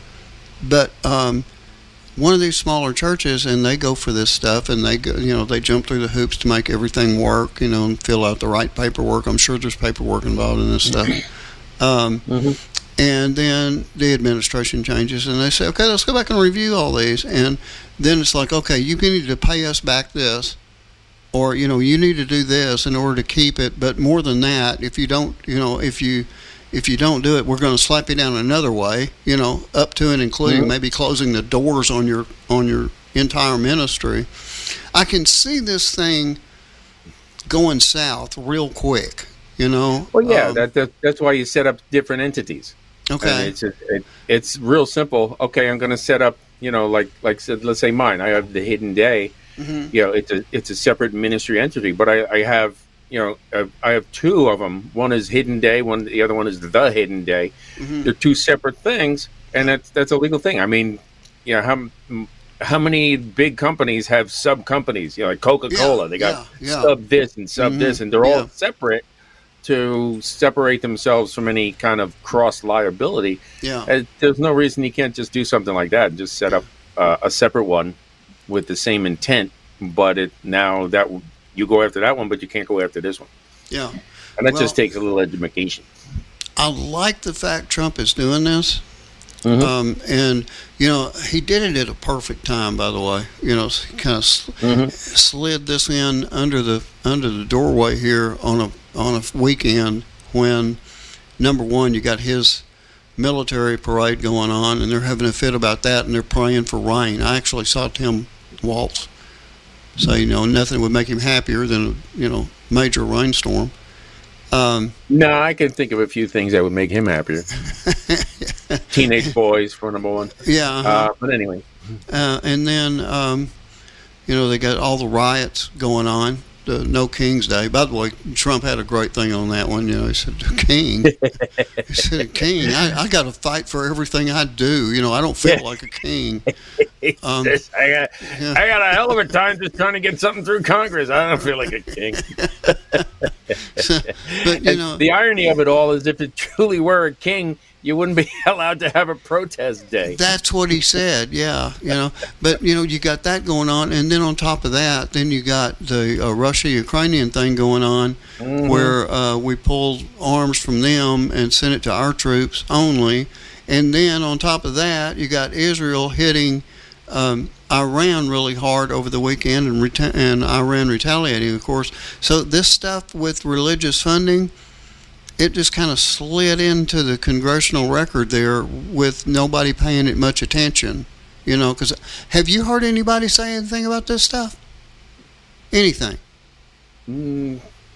But um, one of these smaller churches, and they go for this stuff, and they go, you know, they jump through the hoops to make everything work, you know, and fill out the right paperwork. I'm sure there's paperwork involved in this stuff. Um, mm-hmm. And then the administration changes, and they say, okay, let's go back and review all these. And then it's like, okay, you need to pay us back this, or, you know, you need to do this in order to keep it. But more than that, if you don't, you know, if you if you don't do it, we're going to slap you down another way, you know, up to and including mm-hmm. maybe closing the doors on your on your entire ministry. I can see this thing going south real quick, you know. Well, yeah, um, that, that that's why you set up different entities. Okay, and it's it, it's real simple. Okay, I'm going to set up, you know, like like said, let's say mine. I have the Hidden Day. Mm-hmm. You know, it's a it's a separate ministry entity, but I, I have. You know, uh, I have two of them. One is Hidden Day. One, the other one is the Hidden Day. Mm-hmm. They're two separate things, and that's that's a legal thing. I mean, you know, how how many big companies have sub companies? You know, like Coca-Cola. Yeah, they got yeah, yeah. sub this and sub mm-hmm. this, and they're yeah. all separate to separate themselves from any kind of cross liability. Yeah, and there's no reason you can't just do something like that and just set up uh, a separate one with the same intent, but it now that. You go after that one, but you can't go after this one. Yeah. And that well, just takes a little education. I like the fact Trump is doing this. Mm-hmm. Um, and, you know, he did it at a perfect time, by the way. You know, he kind of sl- mm-hmm. slid this in under the under the doorway here on a on a weekend when, number one, you got his military parade going on, and they're having a fit about that, and they're praying for rain. I actually saw Tim Walz. So, you know, nothing would make him happier than a, you know, major rainstorm. Um, no, I can think of a few things that would make him happier. Teenage boys, for number one. Yeah. Uh-huh. Uh, but anyway. Uh, and then, um, you know, they got all the riots going on. The No King's Day. By the way, Trump had a great thing on that one. You know, he said, "King." He said, "King, I, I got to fight for everything I do. You know, I don't feel like a king." Um, I got, yeah. I got a hell of a time just trying to get something through Congress. I don't feel like a king. so, but you know, the irony of it all is, if it truly were a king, you wouldn't be allowed to have a protest day. That's what he said, yeah. You know, but you know, you got that going on, and then on top of that, then you got the uh, Russia-Ukrainian thing going on, mm-hmm. where uh, we pulled arms from them and sent it to our troops only, and then on top of that, you got Israel hitting um, Iran really hard over the weekend, and, reta- and Iran retaliating, of course. So this stuff with religious funding, it just kind of slid into the congressional record there with nobody paying it much attention, you know, because have you heard anybody say anything about this stuff? Anything? Mm,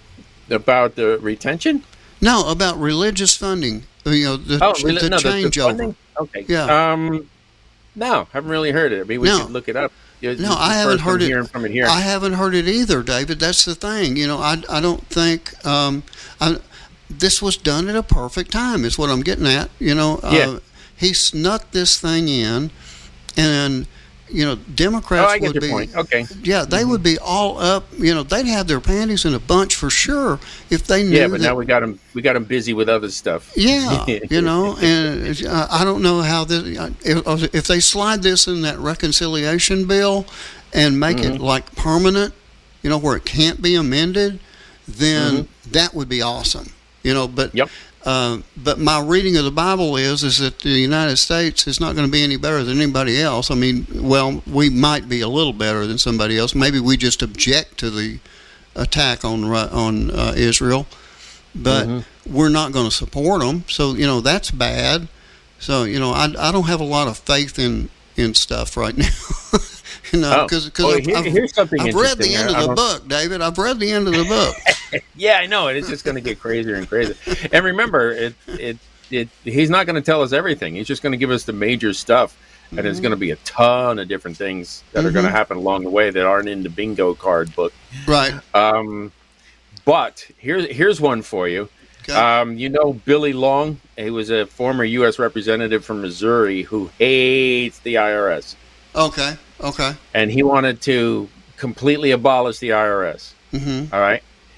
about the retention? No, about religious funding, you know, the, oh, the really? no, changeover. The, the okay. Yeah. Um, no, haven't really heard it. I mean, we no. could look it up. You're, no, I haven't heard it. From it here. I haven't heard it either, David. That's the thing. You know, I, I don't think... Um, I, this was done at a perfect time is what I'm getting at. You know, yeah. uh, he snuck this thing in, and, you know, Democrats oh, I get would your be... point. Okay. Yeah, they mm-hmm. would be all up, you know, they'd have their panties in a bunch for sure if they knew Yeah, but that, now we got them, we got them busy with other stuff. Yeah, you know, and uh, I don't know how this... If, if they slide this in that reconciliation bill and make mm-hmm. it, like, permanent, you know, where it can't be amended, then mm-hmm. that would be awesome. You know, but yep. uh, but my reading of the Bible is is that the United States is not going to be any better than anybody else. I mean, well, we might be a little better than somebody else. Maybe we just object to the attack on on uh, Israel, but mm-hmm. we're not going to support them. So you know that's bad. So you know, I I don't have a lot of faith in in stuff right now. You know, because oh. well, here, I've, here's something I've read the end of the book, David. I've read the end of the book. Yeah, I know. It's just going to get crazier and crazier. And remember, it it it he's not going to tell us everything. He's just going to give us the major stuff, and mm-hmm. there's going to be a ton of different things that mm-hmm. are going to happen along the way that aren't in the bingo card book. Right. Um, but here's here's one for you. Okay. Um, you know Billy Long? He was a former U S representative from Missouri who hates the I R S. Okay. Okay. And he wanted to completely abolish the I R S. Mm-hmm. All right.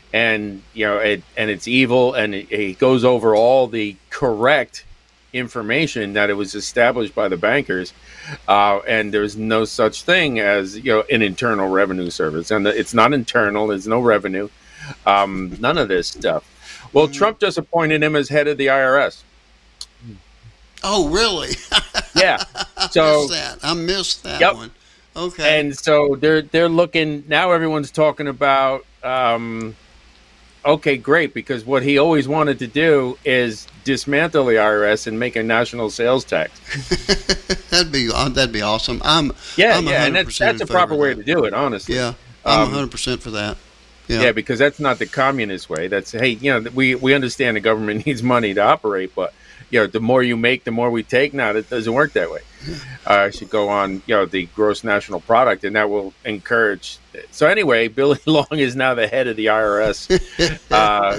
and you know, it, and it's evil, and it, it goes over all the correct information that it was established by the bankers, uh, and there's no such thing as, you know, an internal revenue service, and it's not internal. There's no revenue, um, none of this stuff. Well, mm. Trump just appointed him as head of the I R S. Oh, really? Yeah. So I missed that. I missed that yep. one. Okay. And so they're they're looking now. Everyone's talking about. Um, okay, great, because what he always wanted to do is dismantle the I R S and make a national sales tax. that'd be that'd be awesome. I'm yeah I'm yeah, and that's that's a proper way to do it. Honestly. Yeah, I'm um, one hundred percent for that. Yeah. yeah, because that's not the communist way. That's, hey, you know, we we understand the government needs money to operate, but you know, the more you make, the more we take. Now, that doesn't work that way. Uh, it should go on, you know, the gross national product, and that will encourage. So anyway, Billy Long is now the head of the I R S. uh,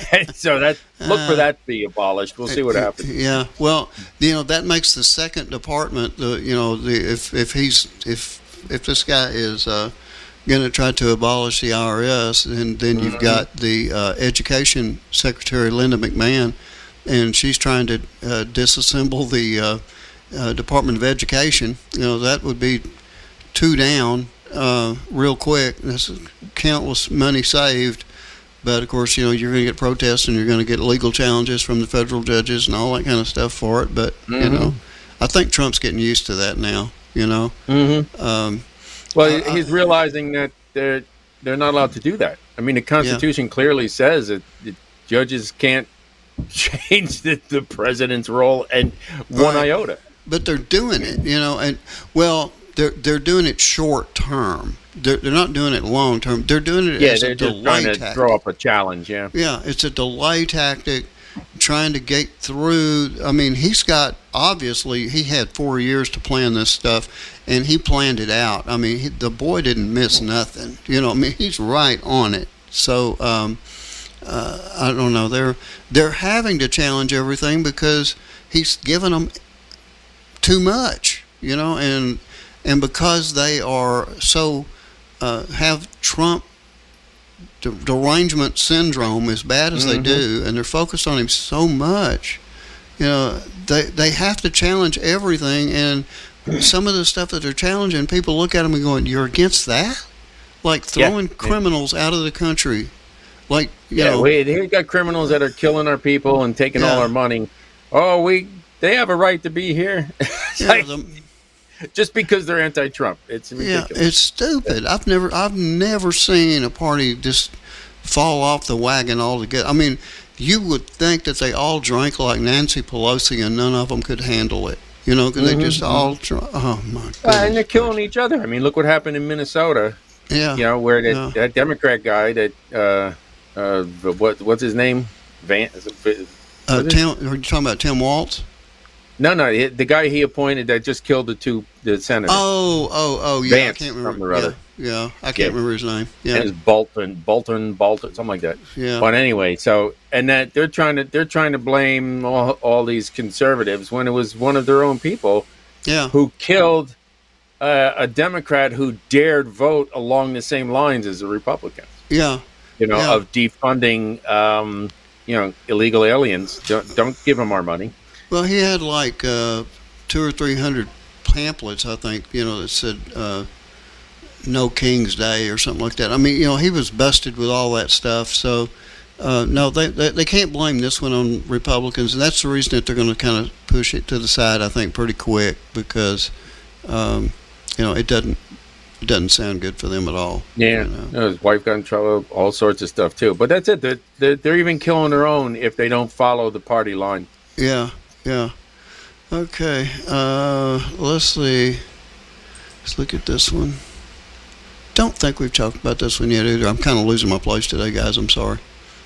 so that look for that to be abolished. We'll see what happens. Yeah, well, you know, that makes the second department. The you know, the if if he's if if this guy is uh, going to try to abolish the I R S, and then you've mm-hmm. got the uh, Education Secretary Linda McMahon. And she's trying to uh, disassemble the uh, uh, Department of Education. You know, that would be two down uh, real quick. That's countless money saved. But, of course, you know, you're going to get protests and you're going to get legal challenges from the federal judges and all that kind of stuff for it. But, mm-hmm. you know, I think Trump's getting used to that now, you know. Mm-hmm. Um, well, I, he's realizing that they're, they're not allowed to do that. I mean, the Constitution yeah. clearly says that the judges can't change the, the president's role and one right. iota. But they're doing it, you know, and well, they're they're doing it short term. They're they're not doing it long term. They're doing it yeah, as they're a just delay trying to tactic. Throw up a challenge. Yeah, yeah, it's a delay tactic, trying to get through. I mean, he's got obviously he had four years to plan this stuff, and he planned it out. I mean, he, the boy didn't miss nothing. You know, I mean, he's right on it. So. Um, Uh, I don't know. They're they're having to challenge everything because he's given them too much, you know, and and because they are so uh, have Trump de- derangement syndrome as bad as mm-hmm. they do, and they're focused on him so much, you know, they they have to challenge everything, and some of the stuff that they're challenging, people look at them and going, "You're against that?" Like throwing yeah. criminals out of the country. Like, you yeah, know, we, we got criminals that are killing our people and taking yeah. all our money. Oh, we they have a right to be here. yeah, like, the, just because they're anti-Trump, it's ridiculous. Yeah, it's stupid. I've never I've never seen a party just fall off the wagon altogether. I mean, you would think that they all drank like Nancy Pelosi and none of them could handle it. You know, because mm-hmm. they just all drank. Oh my goodness. Uh, and they're killing each other. I mean, look what happened in Minnesota. Yeah, you know, where that, yeah. that Democrat guy that. Uh, Uh, what what's his name? Van. Uh, Tim, are you talking about Tim Walz? No, no, the guy he appointed that just killed the two the senators. Oh, oh, oh, yeah. Vance, I can't remember. Yeah, yeah, I can't yeah. remember his name. Yeah, it was Bolton, Bolton, Bolton, something like that. Yeah. But anyway, so and that they're trying to they're trying to blame all, all these conservatives when it was one of their own people. Yeah. Who killed uh, a Democrat who dared vote along the same lines as the Republicans. Yeah. You know, yeah. of defunding, um, you know, illegal aliens. Don't, don't give them our money. Well, he had like uh, two or three hundred pamphlets, I think, you know, that said uh, "No King's Day" or something like that. I mean, you know, he was busted with all that stuff. So, uh, no, they, they they can't blame this one on Republicans, and that's the reason that they're going to kind of push it to the side, I think, pretty quick because, um, you know, it doesn't. It doesn't sound good for them at all. Yeah, you know? You know, his wife got in trouble, all sorts of stuff too. But that's it. They're, they're, they're even killing their own if they don't follow the party line. Yeah, yeah. Okay, uh, let's see. Let's look at this one. Don't think we've talked about this one yet either. I'm kind of losing my place today, guys. I'm sorry.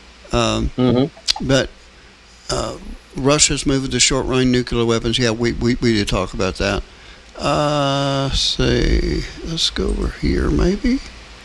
Um, mm-hmm. But uh, Russia's moving to short-range nuclear weapons. Yeah, we, we, we did talk about that. Uh, say, let's go over here, maybe.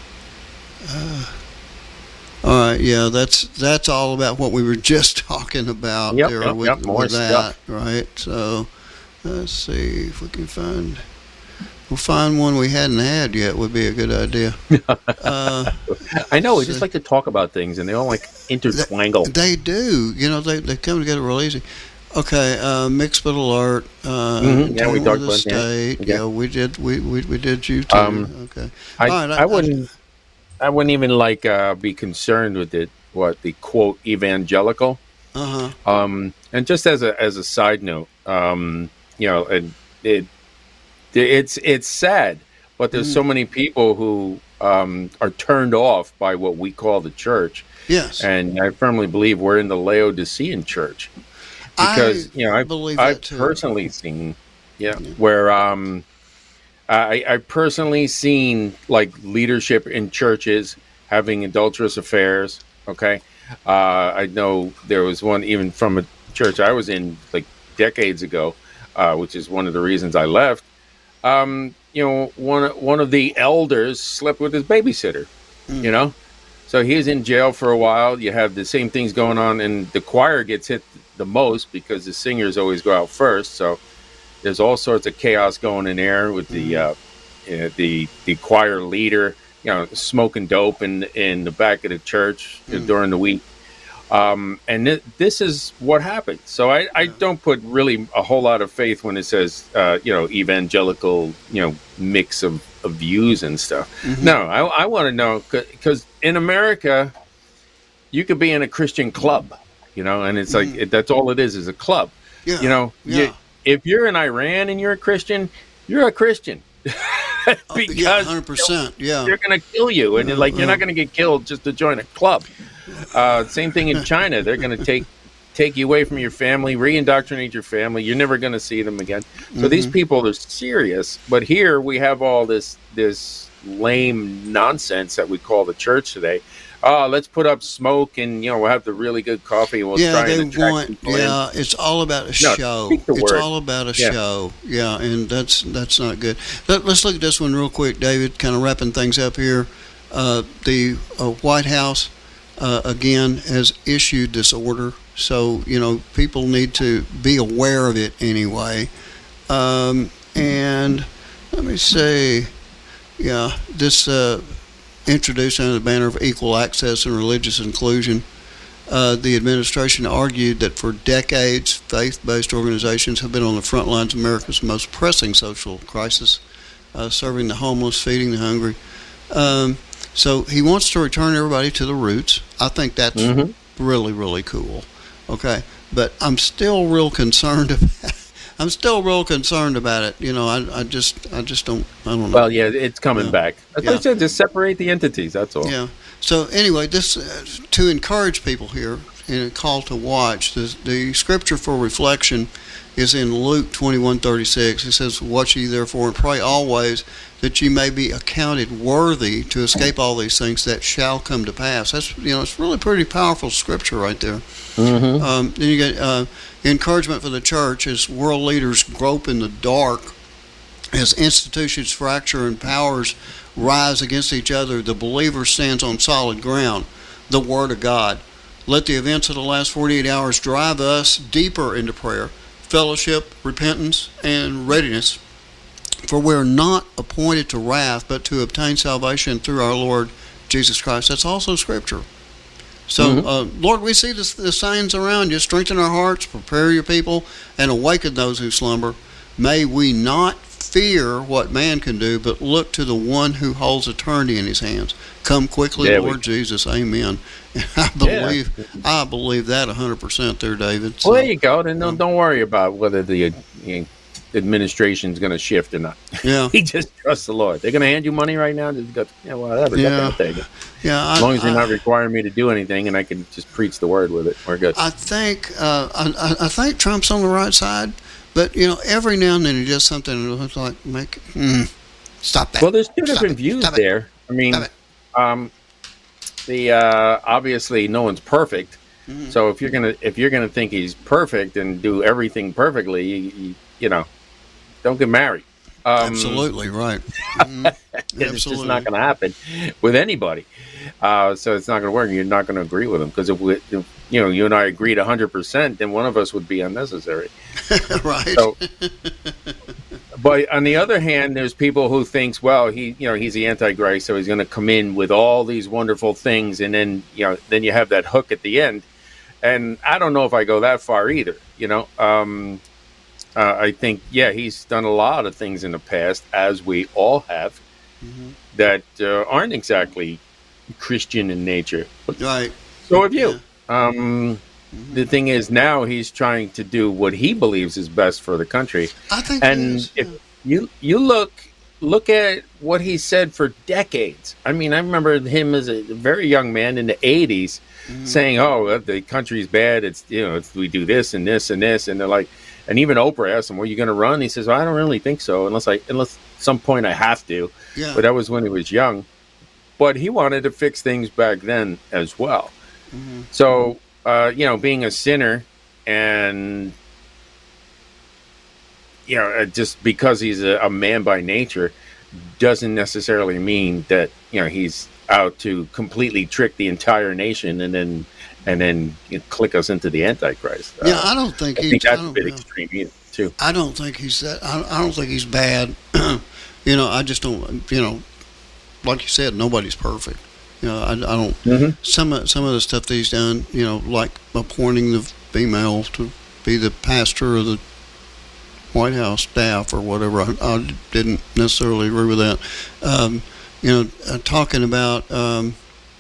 Uh, all right, yeah, that's that's all about what we were just talking about yep, there yep, with, yep, more with that, stuff. right? So, let's see if we can find we'll find one we hadn't had yet would be a good idea. Uh, I know. We so, just like to talk about things, and they all like intertwangle. They, they do. You know, they, they come together real easy. Okay, uh, mixed but alert. Uh, mm-hmm. Yeah, we talked the about state. that. Yeah. yeah, we did. We, we we did you too. Um, okay. I, right, I, I wouldn't. I, I wouldn't even like uh, be concerned with it. What the quote evangelical. Uh huh. Um, and just as a as a side note, um, you know, it, it it's it's sad, but there's mm. so many people who um, are turned off by what we call the church. Yes. And I firmly believe we're in the Laodicean church. Because, I you know, I've, believe I've that too. personally seen, yeah, yeah. where um, I, I personally seen like leadership in churches having adulterous affairs. Okay. Uh, I know there was one even from a church I was in like decades ago, uh, which is one of the reasons I left. Um, you know, one, one of the elders slept with his babysitter, mm. you know, so he was in jail for a while. You have the same things going on, and the choir gets hit the most because the singers always go out first. So there's all sorts of chaos going in there with the uh, you know, the the choir leader, you know, smoking dope in in the back of the church mm. during the week. Um, and th- this is what happened. So I, I don't put really a whole lot of faith when it says, uh, you know, evangelical, you know, mix of, of views and stuff. Mm-hmm. No, I, I want to know, because in America, you could be in a Christian club. You know, and it's like, mm. it, that's all it is, is a club. Yeah, you know, yeah. you, if you're in Iran and you're a Christian, you're a Christian. Because yeah, one hundred percent, yeah. they're going to kill you. And uh, like, you're uh, not going to get killed just to join a club. Uh, same thing in China. They're going to take take you away from your family, re-indoctrinate your family. You're never going to see them again. So mm-hmm. these people are serious. But here we have all this this lame nonsense that we call the church today. Oh, let's put up smoke and, you know, we'll have the really good coffee. We'll yeah, try they and attract want, people yeah, in. It's all about a no, show. It's word. all about a yeah. show. Yeah, and that's that's not good. Let, let's look at this one real quick, David, kind of wrapping things up here. Uh, the uh, White House, uh, again, has issued this order. So, you know, people need to be aware of it anyway. Um, and let me see. Yeah, this... Uh, introduced under the banner of equal access and religious inclusion. Uh, the administration argued that for decades, faith-based organizations have been on the front lines of America's most pressing social crisis, uh, serving the homeless, feeding the hungry. Um, so he wants to return everybody to the roots. I think that's mm-hmm. really, really cool. Okay, but I'm still real concerned about I'm still real concerned about it. You know, I, I just, I just don't, I don't know. Well, yeah, it's coming yeah. back. As yeah. I said, just separate the entities. That's all. Yeah. So anyway, this uh, to encourage people here in a call to watch. The, the scripture for reflection is in Luke twenty-one thirty-six. It says, "Watch ye therefore and pray always, that ye may be accounted worthy to escape all these things that shall come to pass." That's, you know, it's really pretty powerful scripture right there. Mm-hmm. Um, then you get uh, encouragement for the church as world leaders grope in the dark, as institutions fracture and powers rise against each other. The believer stands on solid ground, the Word of God. Let the events of the last forty-eight hours drive us deeper into prayer, fellowship, repentance, and readiness. For we are not appointed to wrath, but to obtain salvation through our Lord Jesus Christ. That's also Scripture. So, mm-hmm. uh, Lord, we see the, the signs around you. Strengthen our hearts, prepare your people, and awaken those who slumber. May we not fear what man can do, but look to the one who holds eternity in his hands. Come quickly, yeah, Lord we... Jesus. Amen. And I believe yeah. I believe that one hundred percent there, David. So, well, there you go. Then don't, don't worry about whether the uh, administration is going to shift or not. Yeah. He just trusts the Lord. They're going to hand you money right now? Just go, yeah, whatever. Yeah. Yeah, as long I, as they're I, not requiring me to do anything, and I can just preach the word with it, we're good. I think uh, I, I think Trump's on the right side, but you know, every now and then he does something that's like make mm, stop that. Well, there's two stop different it. views Stop there. It. I mean, um, the uh, obviously no one's perfect, mm-hmm. so if you're gonna if you're gonna think he's perfect and do everything perfectly, you, you, you know, don't get married. Um, Absolutely right. Mm-hmm. It's Absolutely. just not going to happen with anybody. Uh, so it's not going to work. You're not going to agree with them because if, we, if you know you and I agreed one hundred percent, then one of us would be unnecessary. Right. So, But on the other hand, there's people who thinks, well, he, you know, he's the Antichrist, so he's going to come in with all these wonderful things, and then, you know, then you have that hook at the end. And I don't know if I go that far either. You know, um, uh, I think, yeah, he's done a lot of things in the past, as we all have, mm-hmm. that uh, aren't exactly Christian in nature. Right. So have you. Yeah. Um, The thing is, now he's trying to do what he believes is best for the country. I think, and is, if yeah. you you look look at what he said for decades. I mean, I remember him as a very young man in the eighties mm-hmm. saying, "Oh, the country's bad. It's you know, it's, we do this and this and this," and they're like, and even Oprah asked him, "Well, you going to run?" He says, well, "I don't really think so, unless I unless at some point I have to." Yeah. But that was when he was young. But he wanted to fix things back then as well. Mm-hmm. So. Uh, you know, being a sinner and, you know, just because he's a, a man by nature doesn't necessarily mean that, you know, he's out to completely trick the entire nation and then and then you know, click us into the Antichrist. Yeah, uh, I don't think I he's... think that's a bit know. extreme either, too. I don't think he's that... I, I don't think he's bad. You know, I just don't... You know, like you said, nobody's perfect. You know, I, I don't. Mm-hmm. Some of some of the stuff that he's done, you know, like appointing the female to be the pastor of the White House staff or whatever. I, I didn't necessarily agree with that. Um, you know, uh, talking about um,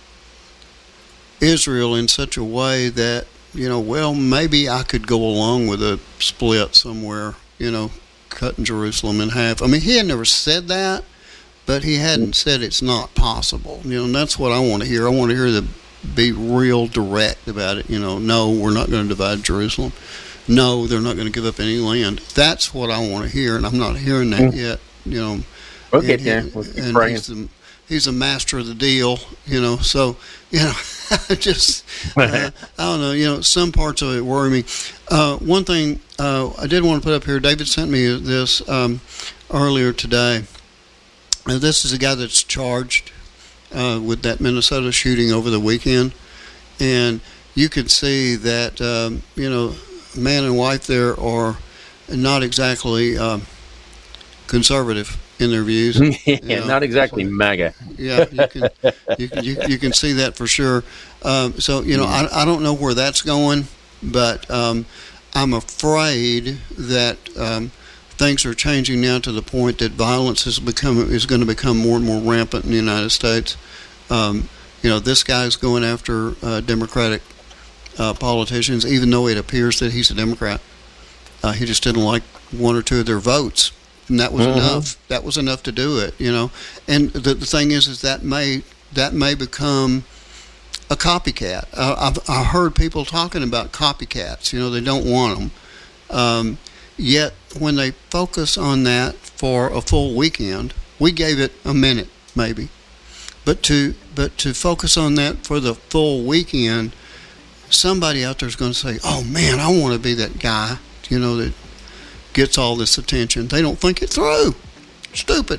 Israel in such a way that, you know, well, maybe I could go along with a split somewhere. You know, cutting Jerusalem in half. I mean, he had never said that. But he hadn't said it's not possible, you know, and that's what I want to hear. I want to hear the be real direct about it. You know, no, we're not going to divide Jerusalem. No, they're not going to give up any land. That's what I want to hear, and I'm not hearing that mm. yet. You know, we'll get there. We'll keep and praying. he's the, he's a master of the deal. You know, so you know, just uh, I don't know. You know, some parts of it worry me. Uh, one thing uh, I did want to put up here. David sent me this um, earlier today. Now, this is a guy that's charged uh, with that Minnesota shooting over the weekend, and you can see that um, you know, man and wife there are not exactly um, conservative in their views. yeah, you know, not exactly so, MAGA. Yeah, you can you can you, you can see that for sure. Um, so you know, I I don't know where that's going, but um, I'm afraid that. Um, Things are changing now to the point that violence is become is going to become more and more rampant in the United States. Um, you know, this guy's going after uh, Democratic uh, politicians, even though it appears that he's a Democrat. Uh, he just didn't like one or two of their votes, and that was mm-hmm. enough. That was enough to do it. You know, and the, the thing is, is that may that may become a copycat. Uh, I've I heard people talking about copycats. You know, they don't want them. Um, Yet, when they focus on that for a full weekend, we gave it a minute, maybe. But to but to focus on that for the full weekend, somebody out there is going to say, "Oh man, I want to be that guy," you know, that gets all this attention. They don't think it through. Stupid.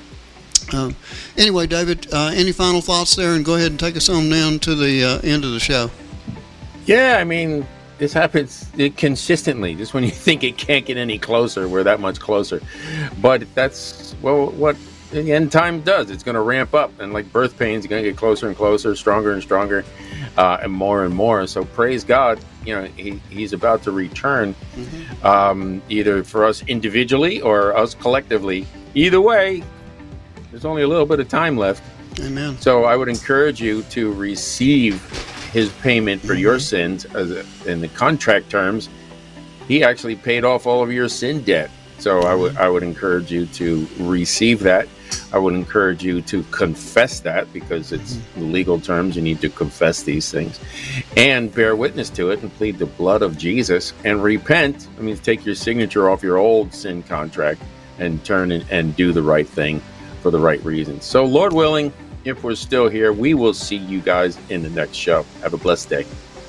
Um, anyway, David, uh, any final thoughts there? And go ahead and take us on down to the uh, end of the show. Yeah, I mean. This happens consistently. Just when you think it can't get any closer, we're that much closer. But that's well, what the end time does. It's going to ramp up, and like birth pains, it's going to get closer and closer, stronger and stronger, uh, and more and more. So praise God, you know, he, he's about to return, mm-hmm. um, either for us individually or us collectively. Either way, there's only a little bit of time left. Amen. So I would encourage you to receive his payment for mm-hmm. your sins. As a, in the contract terms, he actually paid off all of your sin debt. So mm-hmm. I would I would encourage you to receive that. I would encourage you to confess that, because it's mm-hmm. legal terms. You need to confess these things and bear witness to it and plead the blood of Jesus and repent. I mean, take your signature off your old sin contract and turn and, and do the right thing for the right reasons. So Lord willing, if we're still here, we will see you guys in the next show. Have a blessed day.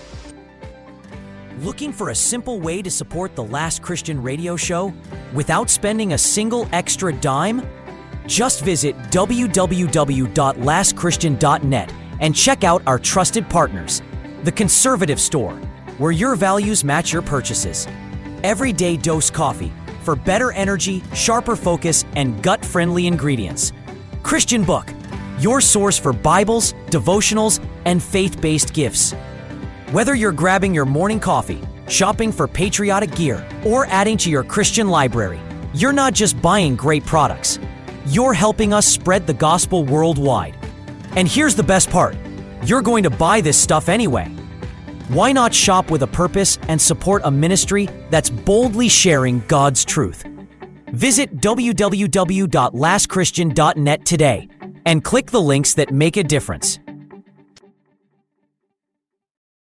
Looking for a simple way to support the Last Christian Radio Show without spending a single extra dime? Just visit w w w dot last christian dot net and check out our trusted partners, The Conservative Store, where your values match your purchases. Everyday Dose Coffee, for better energy, sharper focus, and gut-friendly ingredients. Christian Book, your source for Bibles, devotionals, and faith-based gifts. Whether you're grabbing your morning coffee, shopping for patriotic gear, or adding to your Christian library, you're not just buying great products. You're helping us spread the gospel worldwide. And here's the best part. You're going to buy this stuff anyway. Why not shop with a purpose and support a ministry that's boldly sharing God's truth? Visit w w w dot last christian dot net today and click the links that make a difference.